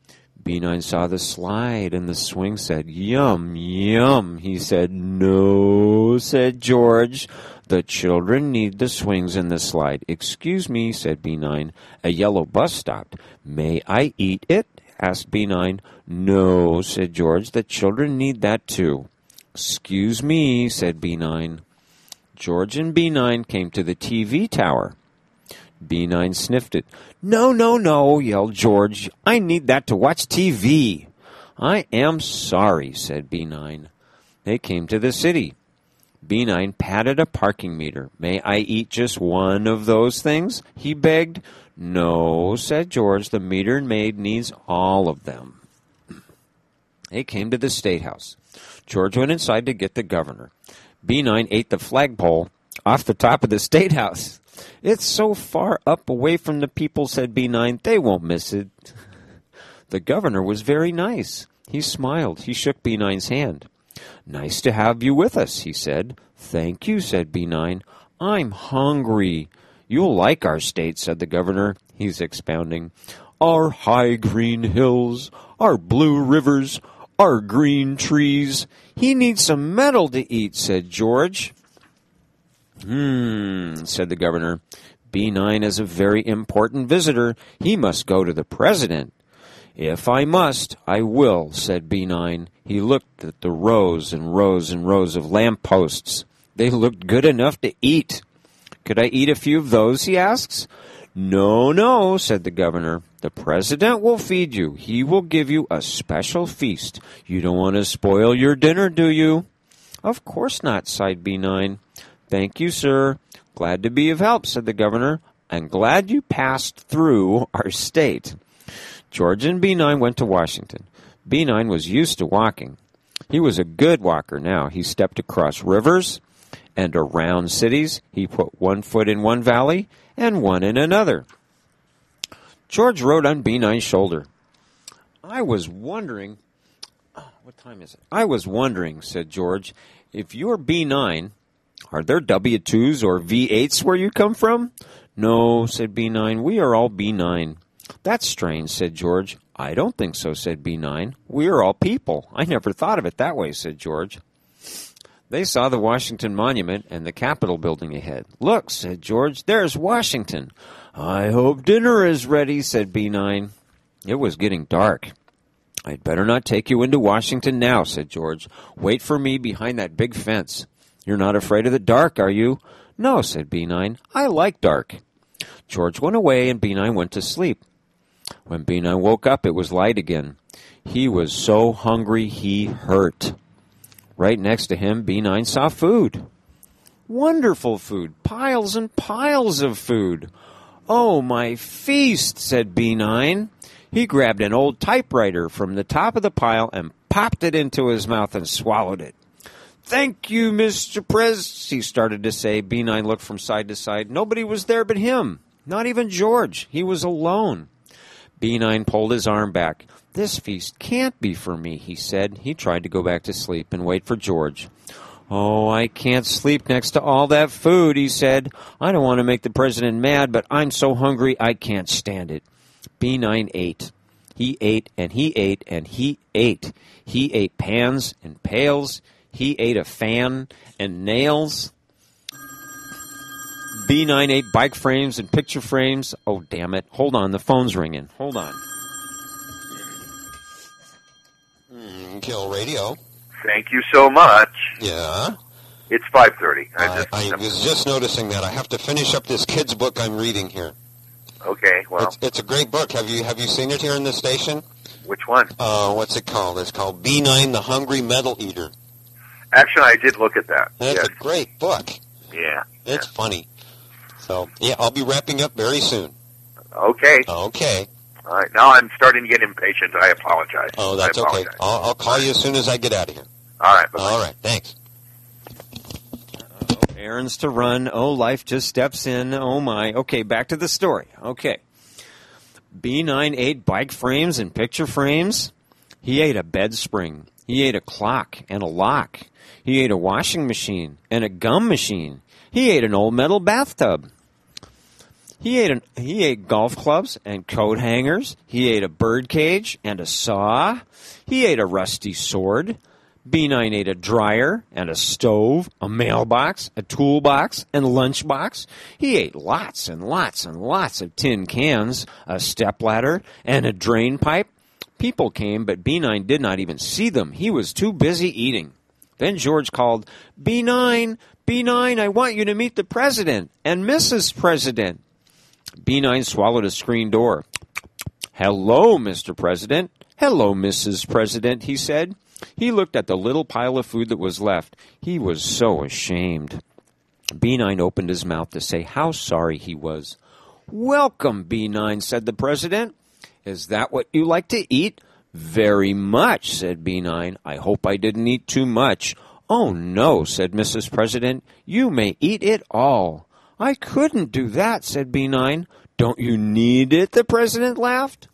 B nine saw the slide, and the swing said, "Yum, yum." He said, "No," said George. "The children need the swings and the slide." "Excuse me," said B nine. A yellow bus stopped. "May I eat it?" asked B nine. "No," said George. "The children need that too." "Excuse me," said B nine. George and B nine came to the T V tower. B nine sniffed it. "No, no, no," yelled George. "I need that to watch T V." "I am sorry," said B nine. They came to the city. B nine patted a parking meter. "May I eat just one of those things?" he begged. "No," said George. "The meter maid needs all of them." They came to the State House. George went inside to get the governor. B nine ate the flagpole off the top of the State House. "It's so far up away from the people," said B nine. "They won't miss it." The governor was very nice. He smiled. He shook B nine's hand. "Nice to have you with us," he said. "Thank you," said B nine. "I'm hungry." "You'll like our state," said the governor. He's expounding. "Our high green hills, our blue rivers, our green trees." "He needs some metal to eat," said George. Hmm, said the governor. B nine is a very important visitor. He must go to the president. "If I must, I will," said B nine. He looked at the rows and rows and rows of lampposts. They looked good enough to eat. "Could I eat a few of those?" he asks. "No, no," said the governor. "The president will feed you. He will give you a special feast. You don't want to spoil your dinner, do you?" "Of course not," sighed B nine. "Thank you, sir. Glad to be of help," said the governor. "I'm glad you passed through our state." George and B nine went to Washington. B nine was used to walking. He was a good walker now. He stepped across rivers and around cities. He put one foot in one valley and one in another. George rode on B nine's shoulder. "I was wondering..." Oh, what time is it? "I was wondering," said George, "if you're B nine... Are there W twos or V eights where you come from?" "No," said B nine. "We are all B nine. "That's strange," said George. "I don't think so," said B nine. "We are all people." "I never thought of it that way," said George. They saw the Washington Monument and the Capitol building ahead. "Look," said George, "there's Washington." "I hope dinner is ready," said B nine. It was getting dark. "I'd better not take you into Washington now," said George. "Wait for me behind that big fence." "You're not afraid of the dark, are you?" "No," said B nine. "I like dark." George went away, and B nine went to sleep. When B nine woke up, it was light again. He was so hungry he hurt. Right next to him, B nine saw food. Wonderful food. Piles and piles of food. "Oh, my feast," said B nine. He grabbed an old typewriter from the top of the pile and popped it into his mouth and swallowed it. "Thank you, Mister Pres," he started to say. B nine looked from side to side. Nobody was there but him. Not even George. He was alone. B nine pulled his arm back. "This feast can't be for me," he said. He tried to go back to sleep and wait for George. "Oh, I can't sleep next to all that food," he said. "I don't want to make the president mad, but I'm so hungry I can't stand it." B nine ate. He ate and he ate and he ate. He ate pans and pails. He ate a fan and nails. B nine ate bike frames and picture frames. Oh, damn it. Hold on, the phone's ringing. Hold on. Mm, Kill Radio. Thank you so much. Yeah? It's five thirty. I, I, just, I was just noticing that. I have to finish up this kid's book I'm reading here. Okay, well. It's, it's a great book. Have you have you seen it here in the station? Which one? Uh, what's it called? It's called B nine, the Hungry Metal Eater. Actually, I did look at that. That's yes. a great book. Yeah. It's yeah. funny. So, yeah, I'll be wrapping up very soon. Okay. Okay. All right. Now I'm starting to get impatient. I apologize. Oh, that's okay. I'll, I'll call you as soon as I get out of here. All right. Bye-bye. All right. Thanks. Uh-oh. Errands to run. Oh, life just steps in. Oh, my. Okay, back to the story. Okay. B nine ate bike frames and picture frames. He ate a bed spring. He ate a clock and a lock. He ate a washing machine and a gum machine. He ate an old metal bathtub. He ate an, he ate golf clubs and coat hangers. He ate a bird cage and a saw. He ate a rusty sword. B nine ate a dryer and a stove, a mailbox, a toolbox, and lunchbox. He ate lots and lots and lots of tin cans, a stepladder, and a drain pipe. People came, but B nine did not even see them. He was too busy eating. Then George called, B nine, B nine, I want you to meet the President and Missus President. B nine swallowed a screen door. Hello, Mister President. Hello, Missus President, he said. He looked at the little pile of food that was left. He was so ashamed. B nine opened his mouth to say how sorry he was. Welcome, B nine, said the President. Is that what you like to eat? Very much, said B nine. I hope I didn't eat too much. Oh, no, said Missus President. You may eat it all. I couldn't do that, said B nine. Don't you need it? The President laughed.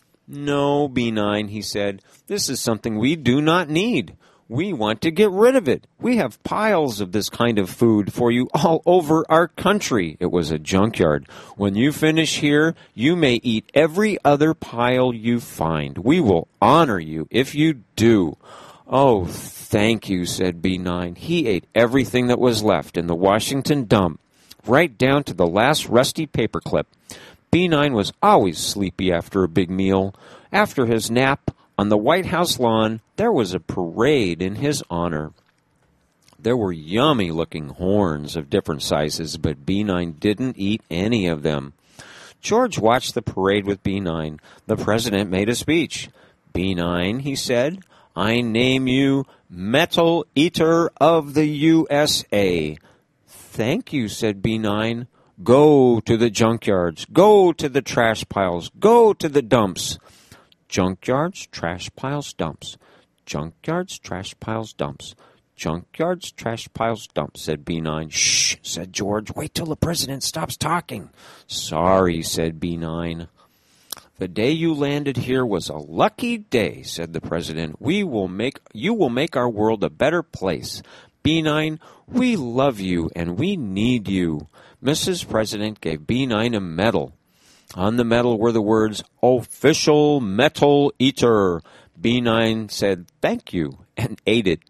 No, B nine, he said. This is something we do not need. We want to get rid of it. We have piles of this kind of food for you all over our country. It was a junkyard. When you finish here, you may eat every other pile you find. We will honor you if you do. Oh, thank you, said B nine. He ate everything that was left in the Washington dump, right down to the last rusty paperclip. B nine was always sleepy after a big meal. After his nap on the White House lawn, there was a parade in his honor. There were yummy-looking horns of different sizes, but B nine didn't eat any of them. George watched the parade with B nine. The President made a speech. B nine, he said, I name you Metal Eater of the U S A. Thank you, said B nine. Go to the junkyards. Go to the trash piles. Go to the dumps. Junkyards, trash piles, dumps. Junkyards, trash piles, dumps. Junkyards, trash piles, dumps, said B nine. Shh, said George. Wait till the President stops talking. Sorry, said B nine. The day you landed here was a lucky day, said the President. We will make, you will make our world a better place. B nine, we love you and we need you. Missus President gave B nine a medal. On the medal were the words, Official Metal Eater. B nine said, thank you, and ate it.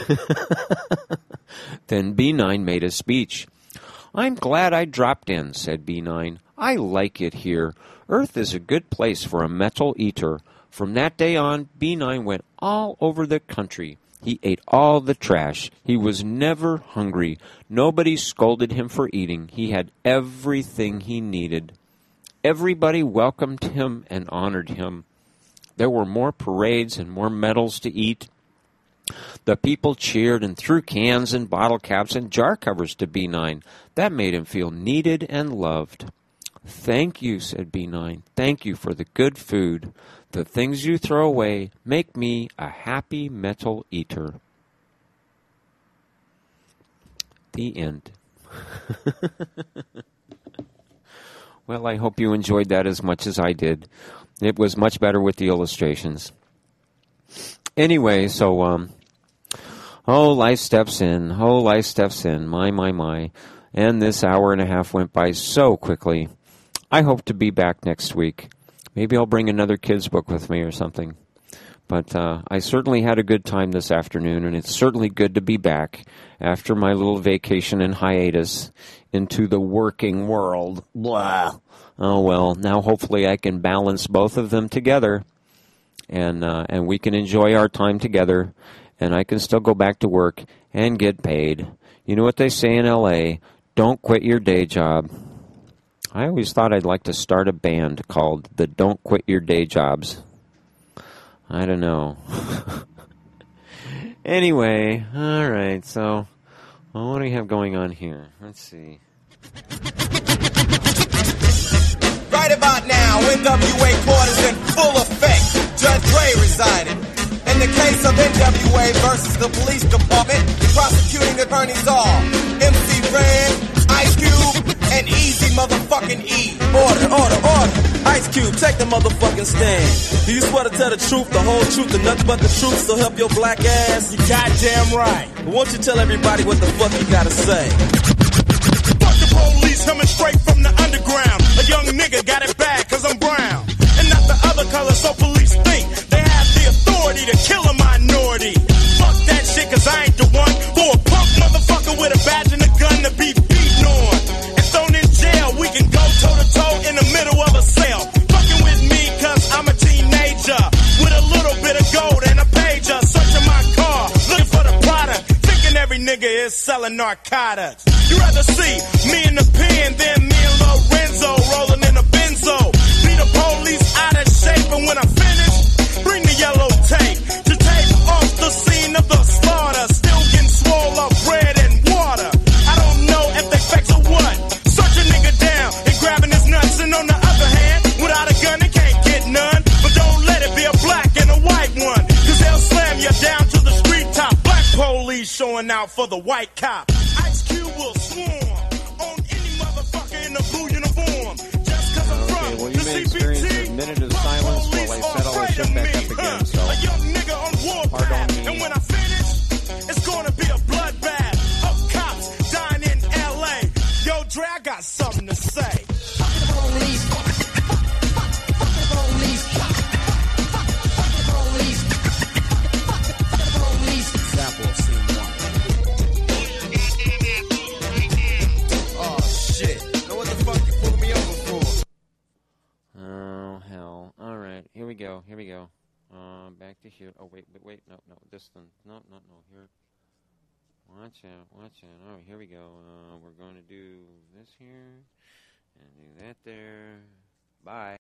Then B nine made a speech. I'm glad I dropped in, said B nine. I like it here. Earth is a good place for a metal eater. From that day on, B nine went all over the country. He ate all the trash. He was never hungry. Nobody scolded him for eating. He had everything he needed. Everybody welcomed him and honored him. There were more parades and more medals to eat. The people cheered and threw cans and bottle caps and jar covers to B nine. That made him feel needed and loved. Thank you, said B nine. Thank you for the good food. The things you throw away make me a happy metal eater. The end. Well, I hope you enjoyed that as much as I did. It was much better with the illustrations. Anyway, so, um, oh, life steps in. Oh, life steps in. My, my, my. And this hour and a half went by so quickly. I hope to be back next week. Maybe I'll bring another kid's book with me or something. But uh, I certainly had a good time this afternoon, and it's certainly good to be back after my little vacation and hiatus into the working world. Blah. Oh, well, now hopefully I can balance both of them together, and uh, and we can enjoy our time together, and I can still go back to work and get paid. You know what they say in L A, don't quit your day job. I always thought I'd like to start a band called the Don't Quit Your Day Jobs. I don't know. Anyway, all right, so well, what do we have going on here? Let's see. Right about now, N W A quarters in full effect. Judge Dre resided. In the case of N W A versus the police department, the prosecuting attorneys are M C Ren, Ice Cube, and Easy motherfucking E. Order, order, order. Ice Cube, take the motherfucking stand. Do you swear to tell the truth, the whole truth, and nothing but the truth, so help your black ass? You goddamn right. Won't you tell everybody what the fuck you gotta say? Fuck the police coming straight from the underground. A young nigga got it bad cause I'm brown. And not the other color, so police think they have the authority to kill a minority. Fuck that shit cause I ain't the one for a punk motherfucker with a badge and a gun to be beaten on. And thrown in jail, we can go toe to toe in the middle of a cell. Fucking with me cause I'm a teenager with a little bit of gold and a pager. Searching my car, looking for the product, thinking every nigga is selling narcotics. You rather see me in the pen than me and Lorenzo rolling in a benzo. Beat the police out of shape, and when I finish, bring the yellow tape to tape off the scene of the slaughter. Still getting swole up bread and water. I don't know if they fakes or what. Search a nigga down and grabbing his nuts, and on the other hand, without a gun, they can't get none. But don't let it be a black and a white one, cause they'll slam you down to the street top. Black police showing out for the white cop. Ice Cube will swarm on any motherfucker in a blue uniform. Just cause I'm Okay, from well, the you may C P T. experience a minute of silence while I set all this shit back up again, so A young nigga on warpath, and when I finish, it's gonna be a bloodbath of cops dying in L A. Yo, Dre, I got something to say. Fuck the police. Fuck the police. Fuck the police. Fuck the police. Example of scene one. Oh shit! Now what the fuck you pulled me over for? Oh, hell. All right. Here we go. Here we go. Uh, back to here. Oh, wait, wait, wait. No, no. This one. No, no, no. Here. Watch out. Watch out. All right, here we go. Uh, we're going to do this here and do that there. Bye.